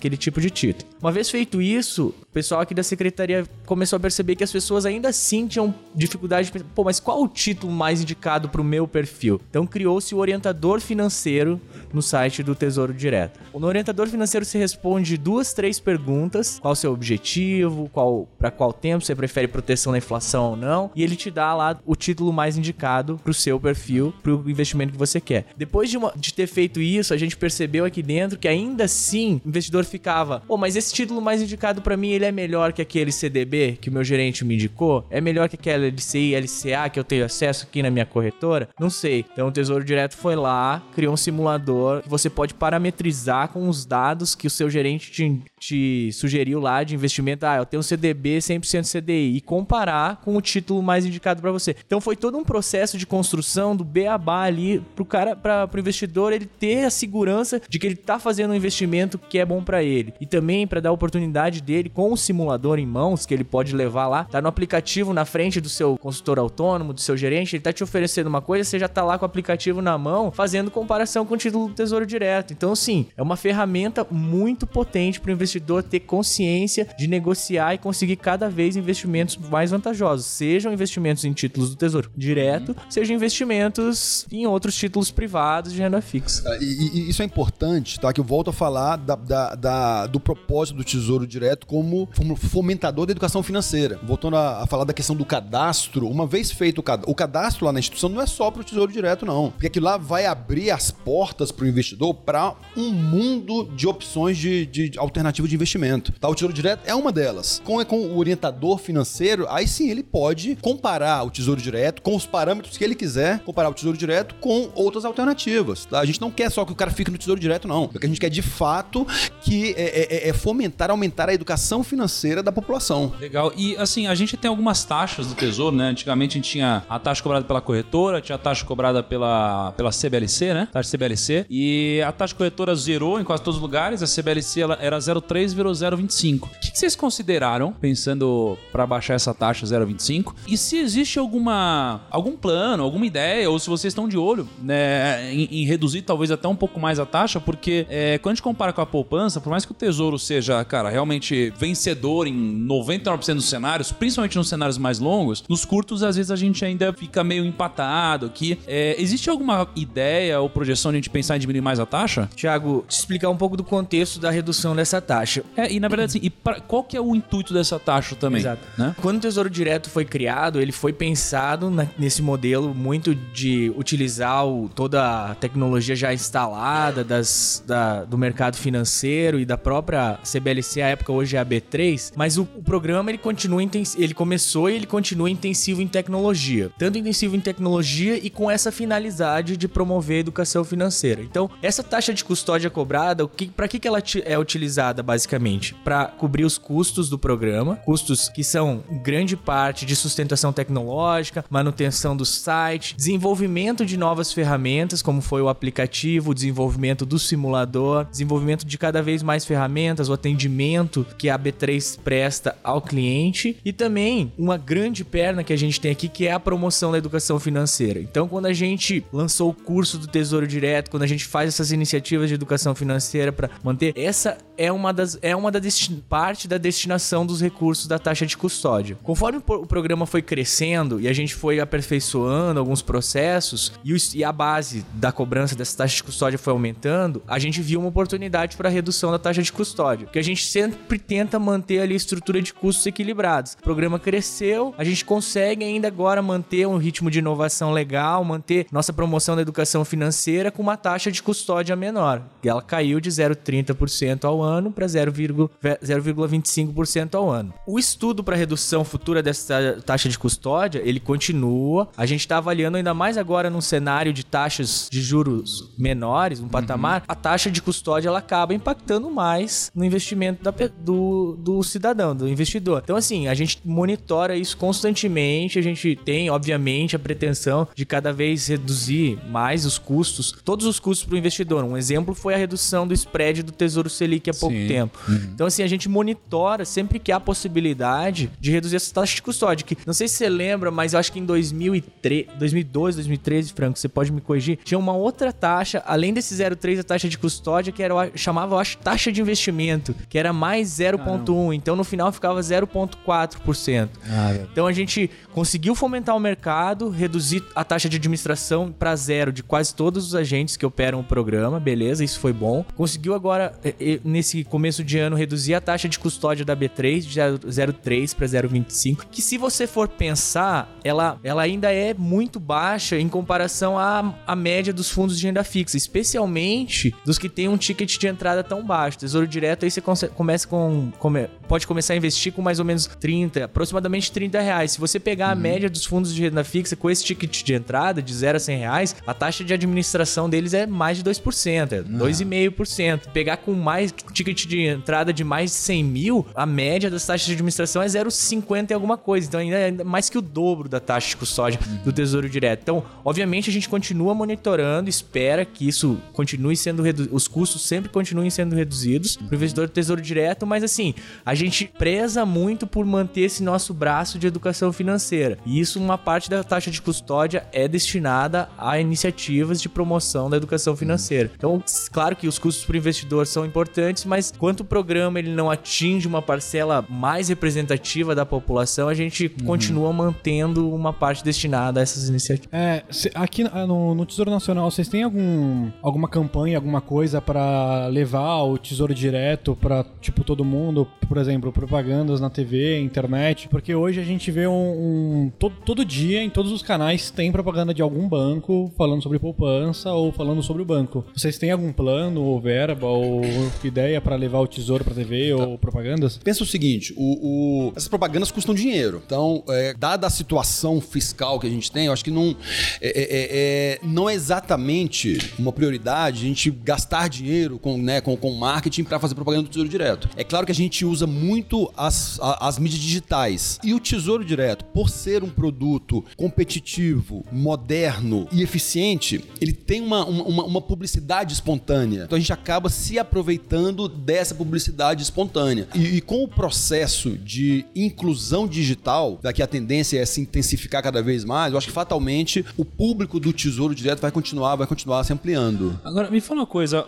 naquele tipo de título. Uma vez feito isso, o pessoal aqui da secretaria começou a perceber que as pessoas ainda assim tinham dificuldade de pensar, pô, mas qual o título mais indicado para o meu perfil? Então criou-se o orientador financeiro no site do Tesouro Direto. No orientador financeiro se responde 2, 3 perguntas: qual o seu objetivo, para qual tempo, você prefere proteção da inflação ou não, e ele te dá lá o título mais indicado pro seu perfil, pro investimento que você quer. Depois de ter feito isso, a gente percebeu aqui dentro que ainda assim o investidor ficava, mas esse título mais indicado para mim, ele é melhor que aquele CDB que o meu gerente me indicou? É melhor que aquela LCI, LCA que eu tenho acesso aqui na minha corretora? Não sei. Então o Tesouro Direto foi lá, criou um simulador que você pode parametrizar com os dados que o seu gerente te sugeriu lá de investimento. Eu tenho um CDB 100% CDI, e comparar com o título mais indicado para você. Então foi todo um processo de construção do beabá ali pro investidor ele ter a segurança de que ele tá fazendo um investimento que é bom para ele. E também para dar a oportunidade dele, com o simulador em mãos, que ele pode levar lá, tá no aplicativo na frente do seu consultor autônomo, do seu gerente, ele tá te oferecendo uma coisa, você já tá lá com o aplicativo na mão, fazendo comparação com o título do Tesouro Direto. Então, assim, é uma ferramenta muito potente para o investidor ter consciência de negociar e conseguir cada vez investimentos mais vantajosos, sejam investimentos em títulos do Tesouro Direto, sejam investimentos em outros títulos privados de renda fixa. E isso é importante, tá? Que eu volto a falar do propósito do Tesouro Direto como fomentador da educação financeira. Voltando a falar da questão do cadastro, uma vez feito o cadastro lá na instituição, não é só para o Tesouro Direto, não. Porque aquilo lá vai abrir as portas para o investidor para um mundo de opções de alternativa de investimento. Tá? O Tesouro Direto é uma delas. Com o orientador financeiro, aí sim ele pode comparar o Tesouro Direto com os parâmetros que ele quiser, comparar o Tesouro Direto com outras alternativas. Tá? A gente não quer só que o cara fique no Tesouro Direto, não. O que a gente quer de fato que é fomentar, aumentar a educação financeira da população. Legal. E assim, a gente tem algumas taxas do Tesouro, né? Antigamente a gente tinha a taxa cobrada pela corretora, tinha a taxa cobrada pela CBLC, né? Taxa CBLC. E a taxa corretora zerou em quase todos os lugares. A CBLC ela era 0,3, virou 0,25. O que vocês consideraram, pensando para baixar essa taxa 0,25? E se existe algum plano, alguma ideia, ou se vocês estão de olho, né, em reduzir talvez até um pouco mais a taxa, porque quando a gente compara com a poupança, por mais que o Tesouro seja, cara, realmente vencedor em 99% dos cenários, principalmente nos cenários mais longos, nos curtos às vezes a gente ainda fica meio empatado aqui. Existe alguma ideia ou projeção de a gente pensar em diminuir mais a taxa? Tiago, te explicar um pouco do contexto da redução dessa taxa. E na verdade assim, qual que é o intuito dessa taxa também? Exato. Né? Quando o Tesouro Direto foi criado, ele foi pensado nesse modelo muito de utilizar toda a tecnologia já instalada do mercado financeiro e da própria CBLC, à época hoje é a B3, mas o programa ele começou e ele continua intensivo em tecnologia. Tanto intensivo em tecnologia e com essa finalidade de promover a educação financeira. Então, essa taxa de custódia cobrada, para que ela é utilizada basicamente? Para cobrir os custos do programa, custos que são grande parte de sustentação tecnológica, manutenção do site, desenvolvimento de novas ferramentas, como foi o aplicativo, o desenvolvimento do simulador, desenvolvimento de cada vez mais ferramentas, o atendimento que a B3 presta ao cliente e também uma grande perna que a gente tem aqui, que é a promoção da educação financeira. Então, quando a gente lançou o curso do Tesouro Direto, quando a gente faz essas iniciativas de educação financeira para manter, essa é parte da destinação dos recursos da taxa de custódia. Conforme o programa foi crescendo e a gente foi aperfeiçoando alguns processos e a base da cobrança dessa taxa de custódia foi aumentando, a gente viu uma oportunidade para a redução da taxa de custódia, porque a gente sempre tenta manter ali a estrutura de custos equilibrados. O programa cresceu, a gente consegue ainda agora manter um ritmo de inovação legal, manter nossa promoção da educação financeira com uma taxa de custódia menor. Ela caiu de 0,30% ao ano para 0,25% ao ano. O estudo para redução futura dessa taxa de custódia, ele continua. A gente está avaliando ainda mais agora num cenário de taxas de juros menores, um patamar, a taxa de custódia ela acaba impactando mais no investimento do cidadão, do investidor. Então, assim, a gente monitora isso constantemente, a gente tem, obviamente, a pretensão de cada vez reduzir mais os custos, todos os custos para o investidor. Um exemplo foi a redução do spread do Tesouro Selic pouco Sim. tempo. Então, assim, a gente monitora sempre que há possibilidade de reduzir essa taxa de custódia. Que, não sei se você lembra, mas eu acho que em 2002, 2013, Franco, você pode me corrigir, tinha uma outra taxa, além desse 0,3, a taxa de custódia, que era, chamava, eu acho, taxa de investimento, que era mais 0,1. Então, no final, ficava 0,4%. Então, a gente conseguiu fomentar o mercado, reduzir a taxa de administração para zero de quase todos os agentes que operam o programa, beleza, isso foi bom. Conseguiu agora, nesse começo de ano, reduzir a taxa de custódia da B3 de 0,3 para 0,25, que se você for pensar, ela ainda é muito baixa em comparação à média dos fundos de renda fixa, especialmente dos que têm um ticket de entrada tão baixo. Tesouro Direto, aí você pode começar a investir com mais ou menos aproximadamente R$30. Se você pegar a média dos fundos de renda fixa com esse ticket de entrada de 0 a R$100, a taxa de administração deles é mais de 2%, é 2,5%. Pegar com mais ticket de entrada de mais de 100 mil, a média das taxas de administração é 0,50 e alguma coisa. Então ainda é mais que o dobro da taxa de custódia do Tesouro Direto. Então, obviamente, a gente continua monitorando, espera que isso continue sendo reduzido, os custos sempre continuem sendo reduzidos para o investidor do Tesouro Direto, mas assim, a gente preza muito por manter esse nosso braço de educação financeira. E isso, uma parte da taxa de custódia é destinada a iniciativas de promoção da educação financeira. Então, claro que os custos para o investidor são importantes, mas enquanto o programa ele não atinge uma parcela mais representativa da população, a gente continua mantendo uma parte destinada a essas iniciativas. Aqui no Tesouro Nacional, vocês têm alguma campanha, alguma coisa para levar o Tesouro Direto para, tipo, todo mundo? Por exemplo, propagandas na TV, internet? Porque hoje a gente vê todo dia, em todos os canais, tem propaganda de algum banco falando sobre poupança ou falando sobre o banco. Vocês têm algum plano, ou verba, ou ideia para levar o Tesouro para TV ou propagandas? Pensa o seguinte, essas propagandas custam dinheiro. Então, dada a situação fiscal que a gente tem, eu acho que não é exatamente uma prioridade a gente gastar dinheiro com marketing para fazer propaganda do Tesouro Direto. É claro que a gente usa muito as mídias digitais. E o Tesouro Direto, por ser um produto competitivo, moderno e eficiente, ele tem uma publicidade espontânea. Então a gente acaba se aproveitando dessa publicidade espontânea. E com o processo de inclusão digital, daqui a tendência é se intensificar cada vez mais, eu acho que fatalmente o público do Tesouro Direto vai continuar se ampliando. Agora, me fala uma coisa,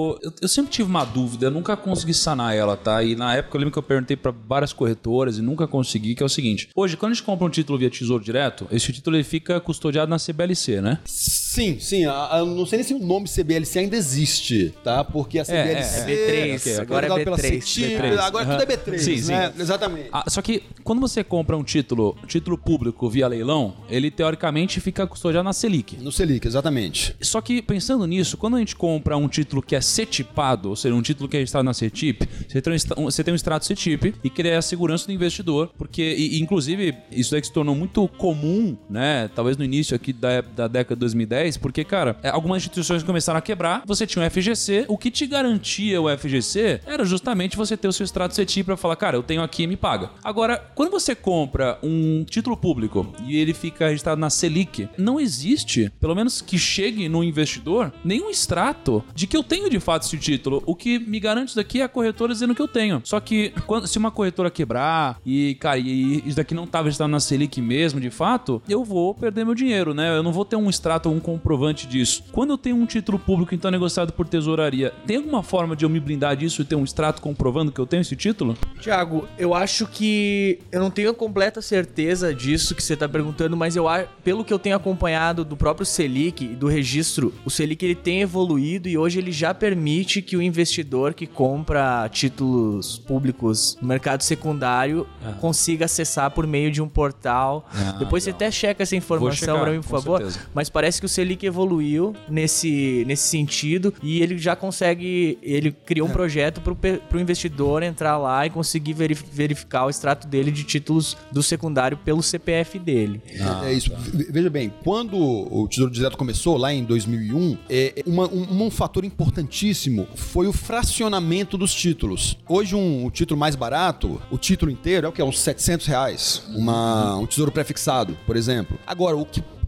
eu sempre tive uma dúvida, eu nunca consegui sanar ela, tá? E na época eu lembro que eu perguntei para várias corretoras e nunca consegui, que é o seguinte: hoje, quando a gente compra um título via Tesouro Direto, esse título ele fica custodiado na CBLC, né? Sim. Eu não sei nem se o nome CBLC ainda existe, tá? Porque a CBLC... É B3, agora é B3. Agora tudo é B3, sim, né? sim. Exatamente. Só que quando você compra um título público via leilão, ele teoricamente fica custodiado na Selic. No Selic, exatamente. Só que pensando nisso, quando a gente compra um título que é CETIPado, ou seja, um título que é registrado na CETIP, você tem um extrato CETIP e que é a segurança do investidor, porque, inclusive, isso daí que se tornou muito comum, né, talvez no início aqui da década de 2010, porque, cara, algumas instituições começaram a quebrar, você tinha o FGC, o que te garantia o FGC era justamente você ter o seu extrato CETIP para falar, cara, eu tenho aqui, me paga. Agora, quando você compra um título público e ele fica registrado na Selic, não existe, pelo menos que chegue no investidor, nenhum extrato de que eu tenho de fato esse título. O que me garante isso daqui é a corretora dizendo que eu tenho. Só que se uma corretora quebrar e, cara, e isso daqui não estava registrado na Selic mesmo, de fato, eu vou perder meu dinheiro, né? Eu não vou ter um extrato ou um comprovante disso. Quando eu tenho um título público, então negociado por tesouraria, tem alguma forma de eu me blindar disso e ter um extrato comprovando que eu tenho esse título? Tiago, eu acho que eu não tenho a completa certeza disso que você está perguntando, mas pelo que eu tenho acompanhado do próprio Selic e do registro, o Selic ele tem evoluído e hoje ele já permite que o investidor que compra títulos públicos no mercado secundário consiga acessar por meio de um portal. Depois você até checa essa informação para mim, por favor. Certeza. Mas parece que o Selic evoluiu nesse sentido e ele já consegue, ele criou um projeto para o investidor entrar lá e conseguir verificar o extrato dele de títulos do secundário pelo CPF dele. É isso. Veja bem, quando o Tesouro Direto começou, lá em 2001, um fator importantíssimo foi o fracionamento dos títulos. Hoje, um título mais barato, o título inteiro é o que? Uns R$700. Um tesouro pré-fixado, por exemplo. Agora, o que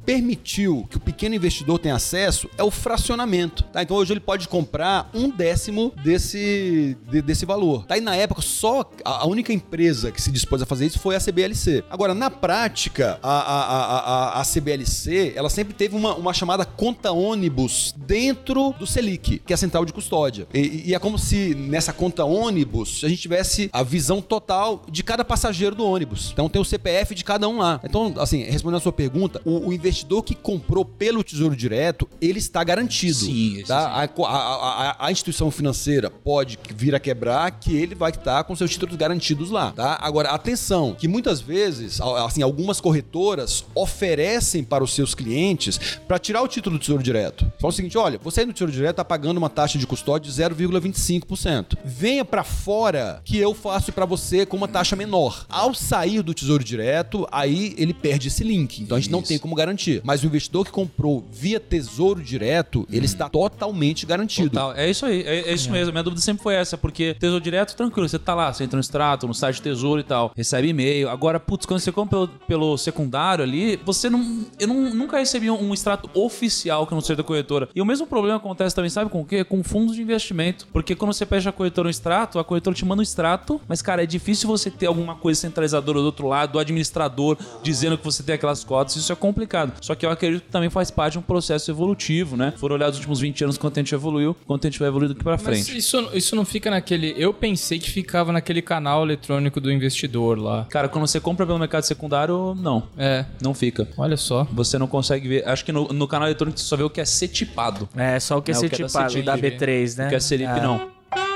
permitiu que o pequeno investidor tenha acesso é o fracionamento, tá? Então hoje ele pode comprar 1/10 desse valor, tá? E na época só a única empresa que se dispôs a fazer isso foi a CBLC. Agora, na prática, a CBLC, ela sempre teve uma chamada conta ônibus dentro do Selic, que é a central de custódia. E é como se nessa conta ônibus a gente tivesse a visão total de cada passageiro do ônibus. Então tem o CPF de cada um lá. Então, assim, respondendo a sua pergunta, o investidor que comprou pelo Tesouro Direto, ele está garantido. Sim, tá? Sim. A instituição financeira pode vir a quebrar, que ele vai estar com seus títulos garantidos lá, tá? Agora, atenção, que muitas vezes, assim, algumas corretoras oferecem para os seus clientes para tirar o título do Tesouro Direto. Fala o seguinte, olha, você aí no Tesouro Direto está pagando uma taxa de custódia de 0,25%. Venha para fora que eu faço para você com uma taxa menor. Ao sair do Tesouro Direto, aí ele perde esse link. Então a gente não tem como garantir. Mas o investidor que comprou via Tesouro Direto, ele está totalmente garantido. Total. É isso aí. É isso mesmo. Minha dúvida sempre foi essa, porque Tesouro Direto, tranquilo. Você tá lá, você entra no extrato, no site Tesouro e tal, recebe e-mail. Agora, putz, quando você compra pelo secundário ali, eu nunca recebi um extrato oficial que não seja da corretora. E o mesmo problema acontece também, sabe com o quê? Com fundos de investimento. Porque quando você pede a corretora um extrato, a corretora te manda um extrato, mas, cara, é difícil você ter alguma coisa centralizadora do outro lado, do administrador dizendo que você tem aquelas cotas. Isso é complicado. Só que eu acredito que também faz parte de um processo evolutivo, né? Foram olhados os últimos 20 anos quanto a gente evoluiu, quanto a gente vai evoluir daqui pra frente. Mas isso não fica naquele... Eu pensei que ficava naquele canal eletrônico do investidor lá. Cara, quando você compra pelo mercado secundário, não. Não fica. Olha só. Você não consegue ver. Acho que no canal eletrônico você só vê o que é setipado. Só o que é setipado, o da B3, né? O que é Serip, não.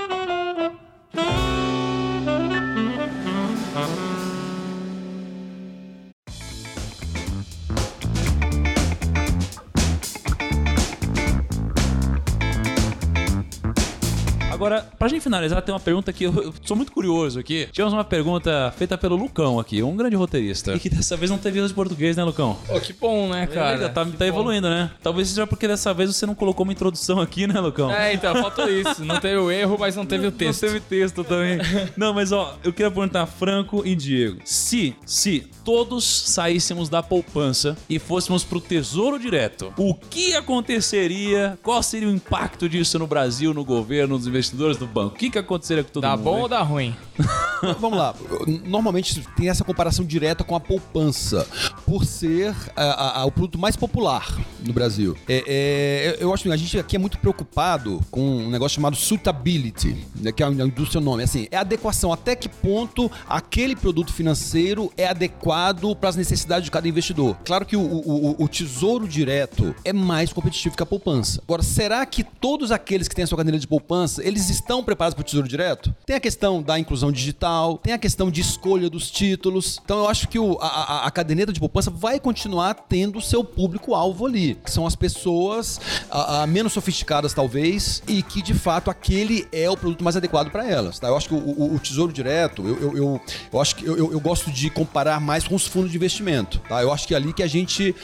Agora, pra gente finalizar, tem uma pergunta que eu sou muito curioso aqui. Tivemos uma pergunta feita pelo Lucão aqui, um grande roteirista. E que dessa vez não teve erro de português, né, Lucão? Oh, que bom, né, cara? Tá evoluindo, né? Talvez seja porque dessa vez você não colocou uma introdução aqui, né, Lucão? Então, faltou isso. Não teve o erro, mas não teve o texto. Não teve texto também. Não, mas ó, eu queria perguntar, Franco e Diego, se todos saíssemos da poupança e fôssemos pro Tesouro Direto, o que aconteceria? Qual seria o impacto disso no Brasil, no governo, nos investidores do banco? O que aconteceria com todo mundo? Dá bom ou dá ruim? Vamos lá. Normalmente tem essa comparação direta com a poupança, por ser o produto mais popular no Brasil. Eu acho que a gente aqui é muito preocupado com um negócio chamado suitability, né, que é a indústria nome. Assim, é adequação. Até que ponto aquele produto financeiro é adequado para as necessidades de cada investidor. Claro que o Tesouro Direto é mais competitivo que a poupança. Agora, será que todos aqueles que têm a sua caderneta de poupança, eles estão preparados para o Tesouro Direto? Tem a questão da inclusão digital, tem a questão de escolha dos títulos. Então, eu acho que a caderneta de poupança vai continuar tendo o seu público-alvo ali, que são as pessoas menos sofisticadas, talvez, e que, de fato, aquele é o produto mais adequado para elas. Tá? Eu acho que o Tesouro Direto, eu acho que eu gosto de comparar mais com os fundos de investimento. Tá? Eu acho que é ali que a gente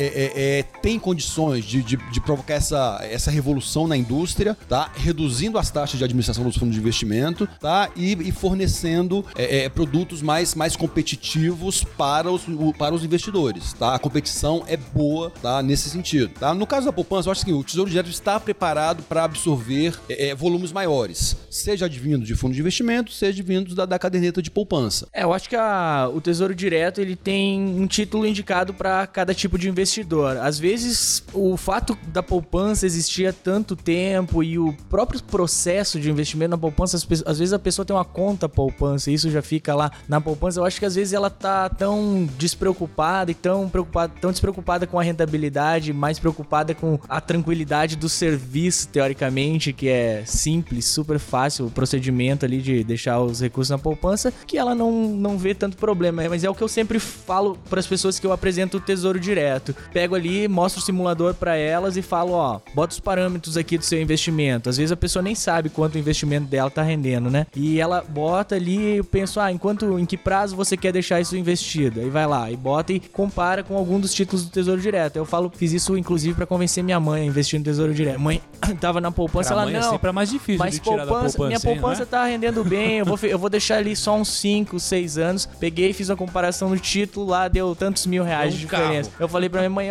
tem condições de provocar essa revolução na indústria, tá? Reduzindo as taxas de administração dos fundos de investimento, tá? E fornecendo produtos mais competitivos para os investidores. Tá? A competição é boa, tá? Nesse sentido. Tá? No caso da poupança, eu acho que o Tesouro Direto está preparado para absorver volumes maiores, seja advindo de fundo de investimento, seja advindo da caderneta de poupança. Eu acho que o Tesouro Direto ele tem um título indicado para cada tipo de investidor. Às vezes, o fato da poupança existir há tanto tempo e o próprio processo de investimento na poupança, às vezes a pessoa tem uma conta poupança e isso já fica lá na poupança. Eu acho que às vezes ela tá tão despreocupada e tão despreocupada com a rentabilidade, mais preocupada com a tranquilidade do serviço, teoricamente, que é simples, super fácil o procedimento ali de deixar os recursos na poupança, que ela não vê tanto problema. Mas é o que eu sempre falo para as pessoas que eu apresento o Tesouro Direto. Pego ali, mostro o simulador para elas e falo, bota os parâmetros aqui do seu investimento. Às vezes a pessoa nem sabe quanto o investimento dela tá rendendo, né? E ela bota ali ali, eu penso, em que prazo você quer deixar isso investido? Aí vai lá e bota e compara com algum dos títulos do Tesouro Direto. Eu fiz isso inclusive pra convencer minha mãe a investir no Tesouro Direto. Mãe tava na poupança, ela não. Sempre é mais difícil mas de tirar da poupança. Minha poupança tá rendendo bem, eu vou deixar ali só uns 5, 6 anos. Peguei e fiz uma comparação no título, lá deu tantos R$1.000 de diferença. Eu falei pra minha mãe,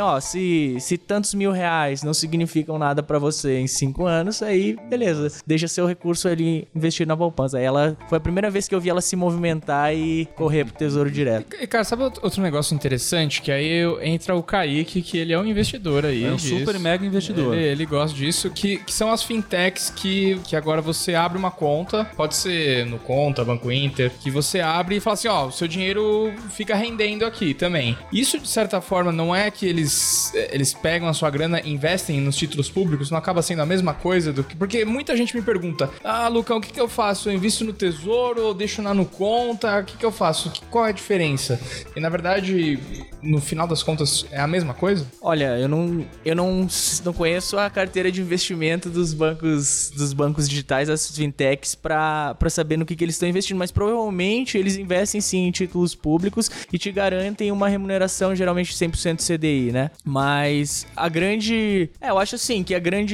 se tantos R$1.000 não significam nada pra você em 5 anos, aí beleza, deixa seu recurso ali investido na poupança. Aí foi a primeira vez que eu vi ela se movimentar e correr pro Tesouro Direto. E, cara, sabe outro negócio interessante? Que aí entra o Kaique, que ele é um investidor aí. É um super mega investidor. Ele gosta disso, que são as fintechs que agora você abre uma conta, pode ser no Conta, Banco Inter, que você abre e fala assim, o seu dinheiro fica rendendo aqui também. Isso, de certa forma, não é que eles pegam a sua grana e investem nos títulos públicos, não acaba sendo a mesma coisa do que... Porque muita gente me pergunta, Lucão, o que eu faço? Eu invisto no Tesouro ou deixo no Conta? O que eu faço? Qual é a diferença? E, na verdade, no final das contas, é a mesma coisa? Olha, eu não conheço a carteira de investimento dos bancos digitais, das fintechs, pra saber no que eles estão investindo, mas provavelmente eles investem sim em títulos públicos e te garantem uma remuneração geralmente 100% CDI, né? Mas a grande... eu acho assim,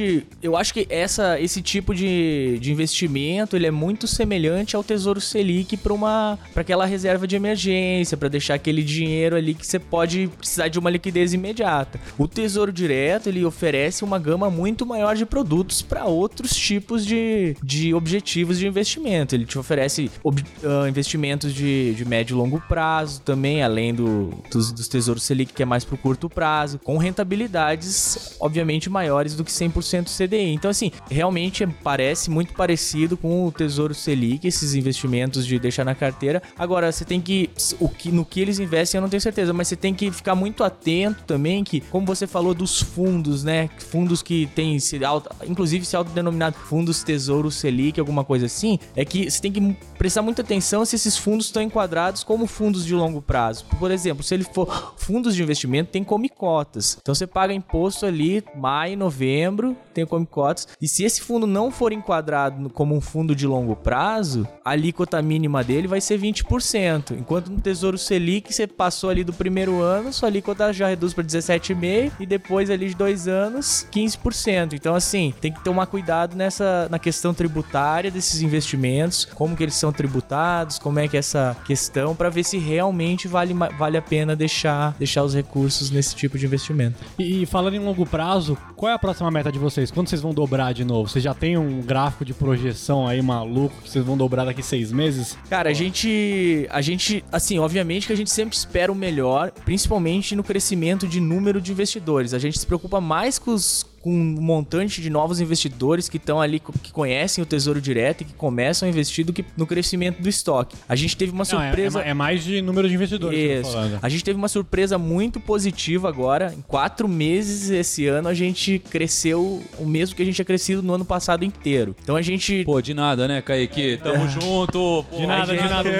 eu acho que esse tipo de investimento, ele é muito semelhante ao Tesouro Selic pra aquela reserva de emergência, pra deixar aquele dinheiro ali que você pode precisar de uma liquidez imediata. O Tesouro Direto, ele oferece uma gama muito maior de produtos para outros tipos de objetivos de investimento. Ele te oferece investimentos de médio e longo prazo também, além dos Tesouros Selic, que é mais pro curto prazo, com rentabilidades, obviamente, maiores do que 100% CDI. Então, assim, realmente parece muito parecido com o Tesouro Selic, esses investimentos de deixar na carteira. Agora, você tem que... no que eles investem, eu não tenho certeza, mas você tem que ficar muito atento também, que, como você falou dos fundos, né? Fundos que tem, inclusive se autodenominado fundos Tesouro Selic, alguma coisa assim, é que você tem que prestar muita atenção se esses fundos estão enquadrados como fundos de longo prazo. Por exemplo, se ele for fundos de investimento, tem come cotas. Então você paga imposto ali, maio, novembro, tem come cotas. E se esse fundo não for enquadrado como um fundo de longo prazo, a alíquota mínima dele vai ser 20%. Enquanto no Tesouro Selic, você passou ali do primeiro ano, sua alíquota já reduz para 17,5% e depois ali de 2 anos, 15%. Então, assim, tem que tomar cuidado na questão tributária desses investimentos, como que eles são tributados, como é que é essa questão, para ver se realmente vale a pena deixar os recursos nesse tipo de investimento. E falando em longo prazo, qual é a próxima meta de vocês? Quando vocês vão dobrar de novo? Vocês já tem um gráfico de projeção aí maluco que vocês vão dobrar daqui 6 meses? Cara, a gente, assim, obviamente que a gente sempre espera o melhor, principalmente no crescimento de número de investidores. A gente se preocupa mais com um montante de novos investidores que estão ali, que conhecem o Tesouro Direto e que começam a investir do que no crescimento do estoque. A gente teve uma surpresa... É mais de número de investidores. Isso. A gente teve uma surpresa muito positiva agora. Em 4 meses esse ano a gente cresceu o mesmo que a gente tinha crescido no ano passado inteiro. Então a gente... Pô, de nada, né, Kaique? Tamo junto. Pô, de nada,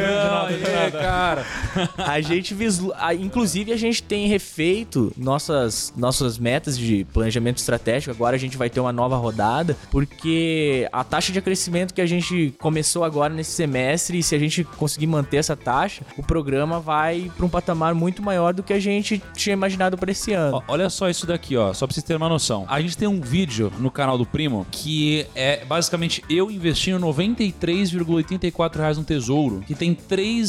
cara. A gente inclusive a gente tem refeito nossas metas de planejamento estratégico. Agora a gente vai ter uma nova rodada, porque a taxa de crescimento que a gente começou agora nesse semestre, e se a gente conseguir manter essa taxa, o programa vai para um patamar muito maior do que a gente tinha imaginado para esse ano. Olha só isso daqui, só pra vocês terem uma noção. A gente tem um vídeo no canal do Primo que é basicamente eu investindo R$93,84 no Tesouro, que tem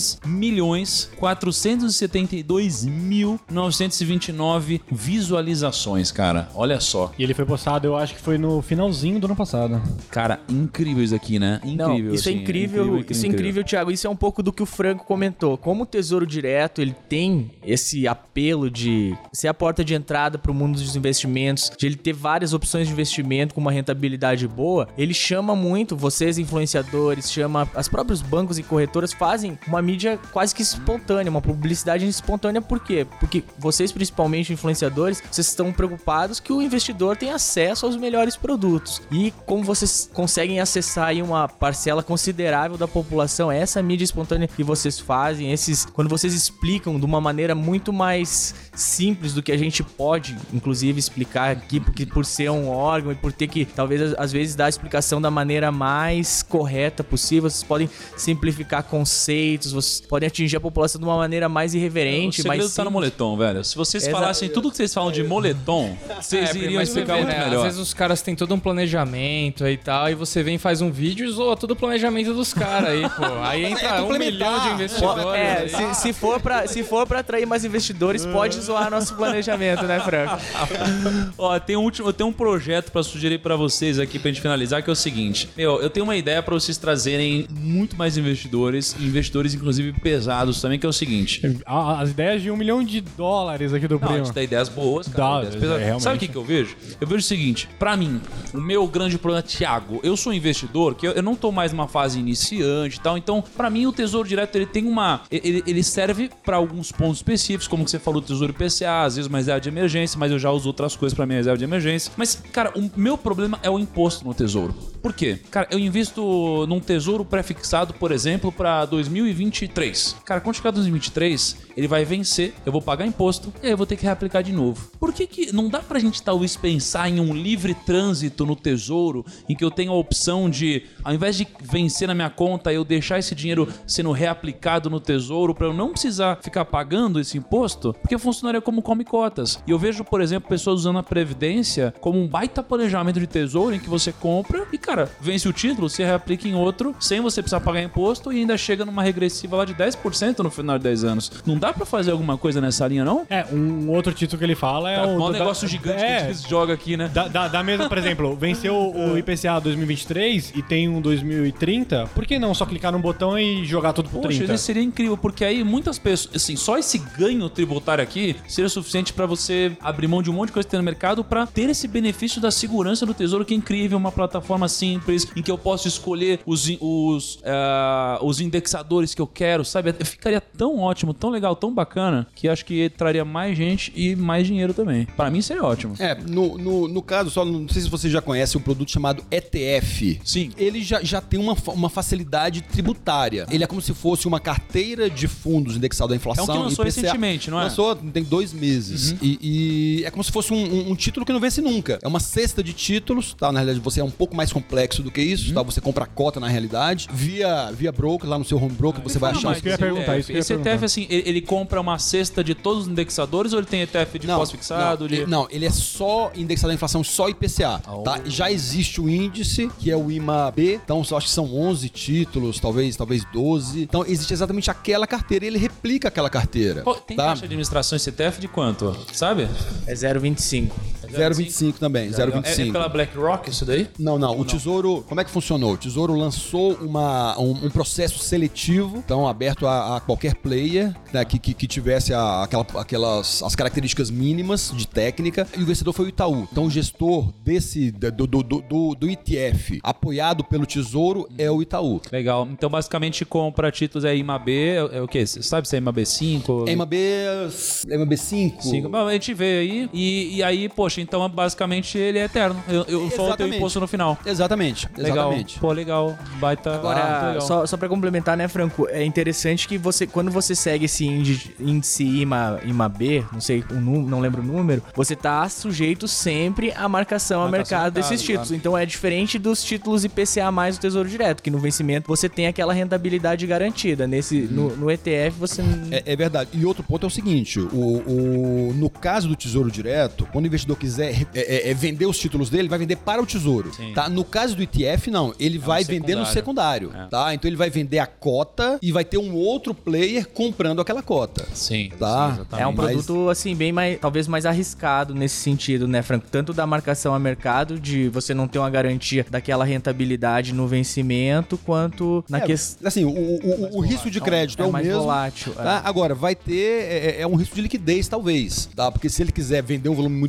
3.472.929 visualizações, cara. Olha só. E ele foi postado, eu acho que foi no finalzinho do ano passado. Cara, incrível isso aqui, né? Incrível. Não, isso assim, é incrível, incrível, Thiago. Isso é um pouco do que o Franco comentou. Como o Tesouro Direto, ele tem esse apelo de ser a porta de entrada para o mundo dos investimentos, de ele ter várias opções de investimento com uma rentabilidade boa, ele chama muito vocês, influenciadores, os próprios bancos e corretoras fazem uma mídia quase que espontânea, uma publicidade espontânea. Por quê? Porque vocês, principalmente influenciadores, vocês estão preocupados que o investidor tem acesso aos melhores produtos. E como vocês conseguem acessar aí uma parcela considerável da população, essa mídia espontânea que vocês fazem, quando vocês explicam de uma maneira muito mais simples do que a gente pode, inclusive, explicar aqui, porque por ser um órgão e por ter que, talvez, às vezes, dar a explicação da maneira mais correta possível, vocês podem simplificar conceitos, vocês podem atingir a população de uma maneira mais irreverente, o segredo tá no moletom, velho. Se vocês falassem tudo que vocês falam de moletom, vocês iriam explicar muito melhor. Às vezes os caras têm todo um planejamento e tal, e você vem e faz um vídeo e zoa todo o planejamento dos caras aí, pô. Aí entra 1 milhão de investidores. Se for pra atrair mais investidores, pode zoar nosso planejamento, né, Franco? Ó, eu tenho um projeto pra sugerir pra vocês aqui pra gente finalizar, que é o seguinte. Eu tenho uma ideia pra vocês trazerem muito mais investidores, e investidores inclusive pesados também, que é o seguinte. As ideias de $1 milhão aqui do Não, a Primo. gente dá ideias boas, cara. Ideias pesadas. Realmente. Sabe o que eu vejo? Eu vejo o seguinte, pra mim, o meu grande problema, Thiago, eu sou um investidor, que eu não tô mais numa fase iniciante e tal, então, pra mim, o Tesouro Direto, ele tem ele serve pra alguns pontos específicos, como que você falou, o Tesouro IPCA, às vezes uma reserva de emergência, mas eu já uso outras coisas pra minha reserva de emergência. Mas, cara, o meu problema é o imposto no Tesouro. Por quê? Cara, eu invisto num Tesouro pré-fixado, por exemplo, pra 2023. Cara, quando chegar 2023, ele vai vencer, eu vou pagar imposto e aí eu vou ter que reaplicar de novo. Por que não dá pra gente talvez pensar em um livre trânsito no Tesouro, em que eu tenho a opção de, ao invés de vencer na minha conta, eu deixar esse dinheiro sendo reaplicado no Tesouro pra eu não precisar ficar pagando esse imposto? Porque funcionaria como come cotas. E eu vejo, por exemplo, pessoas usando a Previdência como um baita planejamento de Tesouro em que você compra e, cara, vence o título, você reaplica em outro sem você precisar pagar imposto e ainda chega numa regressiva lá de 10% no final de 10 anos. Não dá pra fazer alguma coisa nessa linha, não? Um outro título que ele fala é um negócio gigante que a gente joga aqui, né? Da mesma, por exemplo, venceu o IPCA 2023 e tem um 2030, por que não só clicar num botão e jogar tudo pro 30? Isso seria incrível, porque aí muitas pessoas, assim, só esse ganho tributário aqui seria suficiente pra você abrir mão de um monte de coisa que tem no mercado pra ter esse benefício da segurança do Tesouro, que é incrível, uma plataforma simples, em que eu posso escolher os indexadores que eu quero, sabe? Ficaria tão ótimo, tão legal, tão bacana, que acho que traria mais gente e mais dinheiro também. Pra mim seria ótimo. No caso, só não sei se você já conhece um produto chamado ETF. Sim. Ele já tem uma facilidade tributária. Ele é como se fosse uma carteira de fundos indexado à inflação. É um que lançou IPCA. recentemente, não é? Lançou, tem 2 meses. E é como se fosse um título que não vence nunca. É uma cesta de títulos, tá? Na realidade, você é um pouco mais complexo do que isso, tá? Você compra a cota na realidade. Via broker, lá no seu home broker, você vai achar... Isso que eu ia perguntar. Esse ETF, assim, ele compra uma cesta de todos os indexadores ou ele tem ETF de pós-fixado? Não, ele é só indexado à inflação, só IPCA, tá? Já existe o índice, que é o IMA-B, então eu acho que são 11 títulos, talvez 12. Então existe exatamente aquela carteira e ele replica aquela carteira. Pô, tem taxa de administração esse ETF de quanto? Sabe? É 0,25. 0,25 também, 0,25. É pela BlackRock isso daí? Não. O Tesouro, como é que funcionou? O Tesouro lançou um processo seletivo, então aberto a qualquer player, né, que tivesse as características mínimas de técnica, e o vencedor foi o Itaú. Então o gestor do ETF, apoiado pelo Tesouro, é o Itaú. Legal. Então basicamente compra títulos IMAB, é o quê? Você sabe se é IMAB 5? É IMAB 5. Bom, a gente vê aí, e aí, poxa, então basicamente ele é eterno. Eu só tenho imposto no final. Exatamente. Legal. Pô, legal. Baita. Agora, legal. só pra complementar, né, Franco? É interessante que quando você segue esse índice IMAB, não lembro o número, você tá sujeito sempre à marcação a mercado desses títulos. Claro. Então é diferente dos títulos IPCA mais do Tesouro Direto, que no vencimento você tem aquela rentabilidade garantida. No ETF você... É verdade. E outro ponto é o seguinte, no caso do Tesouro Direto, quando o investidor quiser vender os títulos dele, vai vender para o Tesouro. Tá? No caso do ETF, não. Ele vai vender no secundário. Tá? Então ele vai vender a cota e vai ter um outro player comprando aquela cota. Sim. Tá? Sim, é um produto, assim, bem mais, talvez mais arriscado nesse sentido, né, Franco? Tanto da marcação a mercado, de você não ter uma garantia daquela rentabilidade no vencimento, quanto na questão... Assim, o risco de crédito é o mais mesmo. Volátil. Tá? Agora, vai ter... É um risco de liquidez, talvez. Tá? Porque se ele quiser vender um volume muito grande,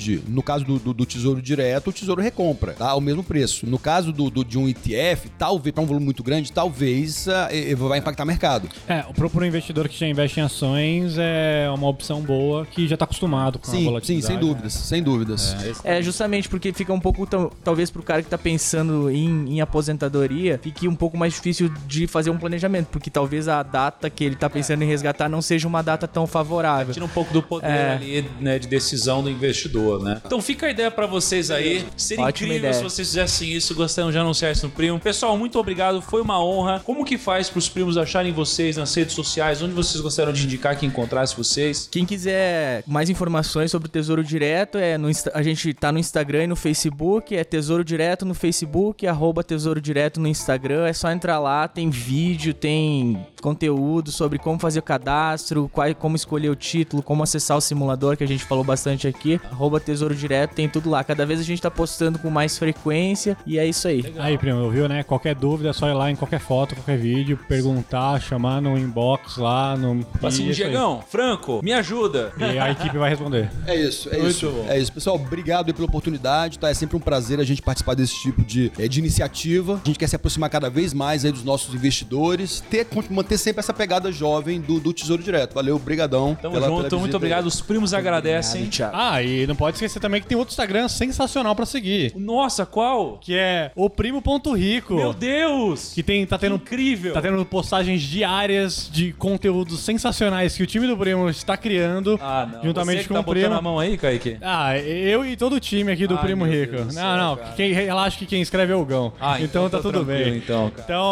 liquide. No caso do Tesouro Direto, o Tesouro recompra, tá? Ao mesmo preço. No caso de um ETF, talvez, para um volume muito grande, talvez vai impactar o mercado. Pro investidor que já investe em ações, é uma opção boa que já tá acostumado com a volatilidade. Sim, sem dúvidas. Justamente porque fica um pouco, talvez pro cara que tá pensando em aposentadoria, fique um pouco mais difícil de fazer um planejamento, porque talvez a data que ele tá pensando em resgatar não seja uma data tão favorável. Tira um pouco do poder ali, né, de decisão do investidor, né? Então fica a ideia pra vocês aí. Seria incrível se vocês fizessem isso, gostando de anunciar isso no Primo. Pessoal, muito obrigado, foi uma honra. Como que faz pros primos acharem vocês nas redes sociais? Onde vocês gostariam de indicar que encontrasse vocês? Quem quiser mais informações sobre o Tesouro Direto, a gente tá no Instagram e no Facebook, é Tesouro Direto no Facebook, @Tesouro Direto no Instagram, é só entrar lá, tem vídeo, tem conteúdo sobre como fazer o cadastro, como escolher o título, como acessar o simulador, que a gente falou bastante aqui, @Tesouro Direto, tem tudo lá. Cada vez a gente tá postando com mais frequência e é isso aí. Legal. Aí, primo, ouviu, né? Qualquer dúvida é só ir lá em qualquer foto, qualquer vídeo, perguntar, chamar no inbox lá. Assim, Diegão, Franco, me ajuda. E a equipe vai responder. É isso. Pessoal, obrigado aí pela oportunidade, tá? É sempre um prazer a gente participar desse tipo de iniciativa. A gente quer se aproximar cada vez mais aí dos nossos investidores, manter sempre essa pegada jovem do Tesouro Direto. Valeu, brigadão. Tamo junto, muito obrigado. Os primos agradecem. E não pode esquecer também que tem outro Instagram sensacional pra seguir. Nossa, qual? Que é oprimo.rico. Meu Deus! Que tá tendo incrível. Tá tendo postagens diárias de conteúdos sensacionais que o time do Primo está criando. Não. Juntamente Você com tá o Primo. botando a mão aí, Kaique? Eu e todo o time aqui do Primo Rico. Deus Não. Relaxa que quem escreve é o Gão. Então tá tudo bem. Então,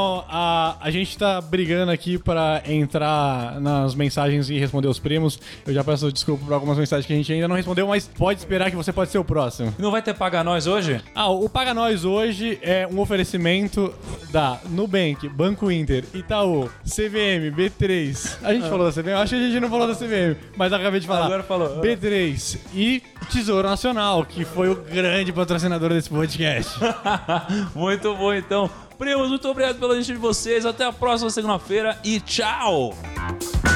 a gente tá brigando aqui pra entrar nas mensagens e responder os primos. Eu já peço desculpa por algumas mensagens que a gente ainda não respondeu, mas pode esperar que você pode ser o próximo. Não vai ter Paga Nós hoje? O Paga Nós hoje é um oferecimento da Nubank, Banco Inter, Itaú, CVM, B3. A gente falou da CVM? Acho que a gente não falou da CVM, mas acabei de falar. Agora falou. B3 e Tesouro Nacional, que foi o grande patrocinador desse podcast. Muito bom, então. Primos, muito obrigado pela gente de vocês. Até a próxima segunda-feira e tchau!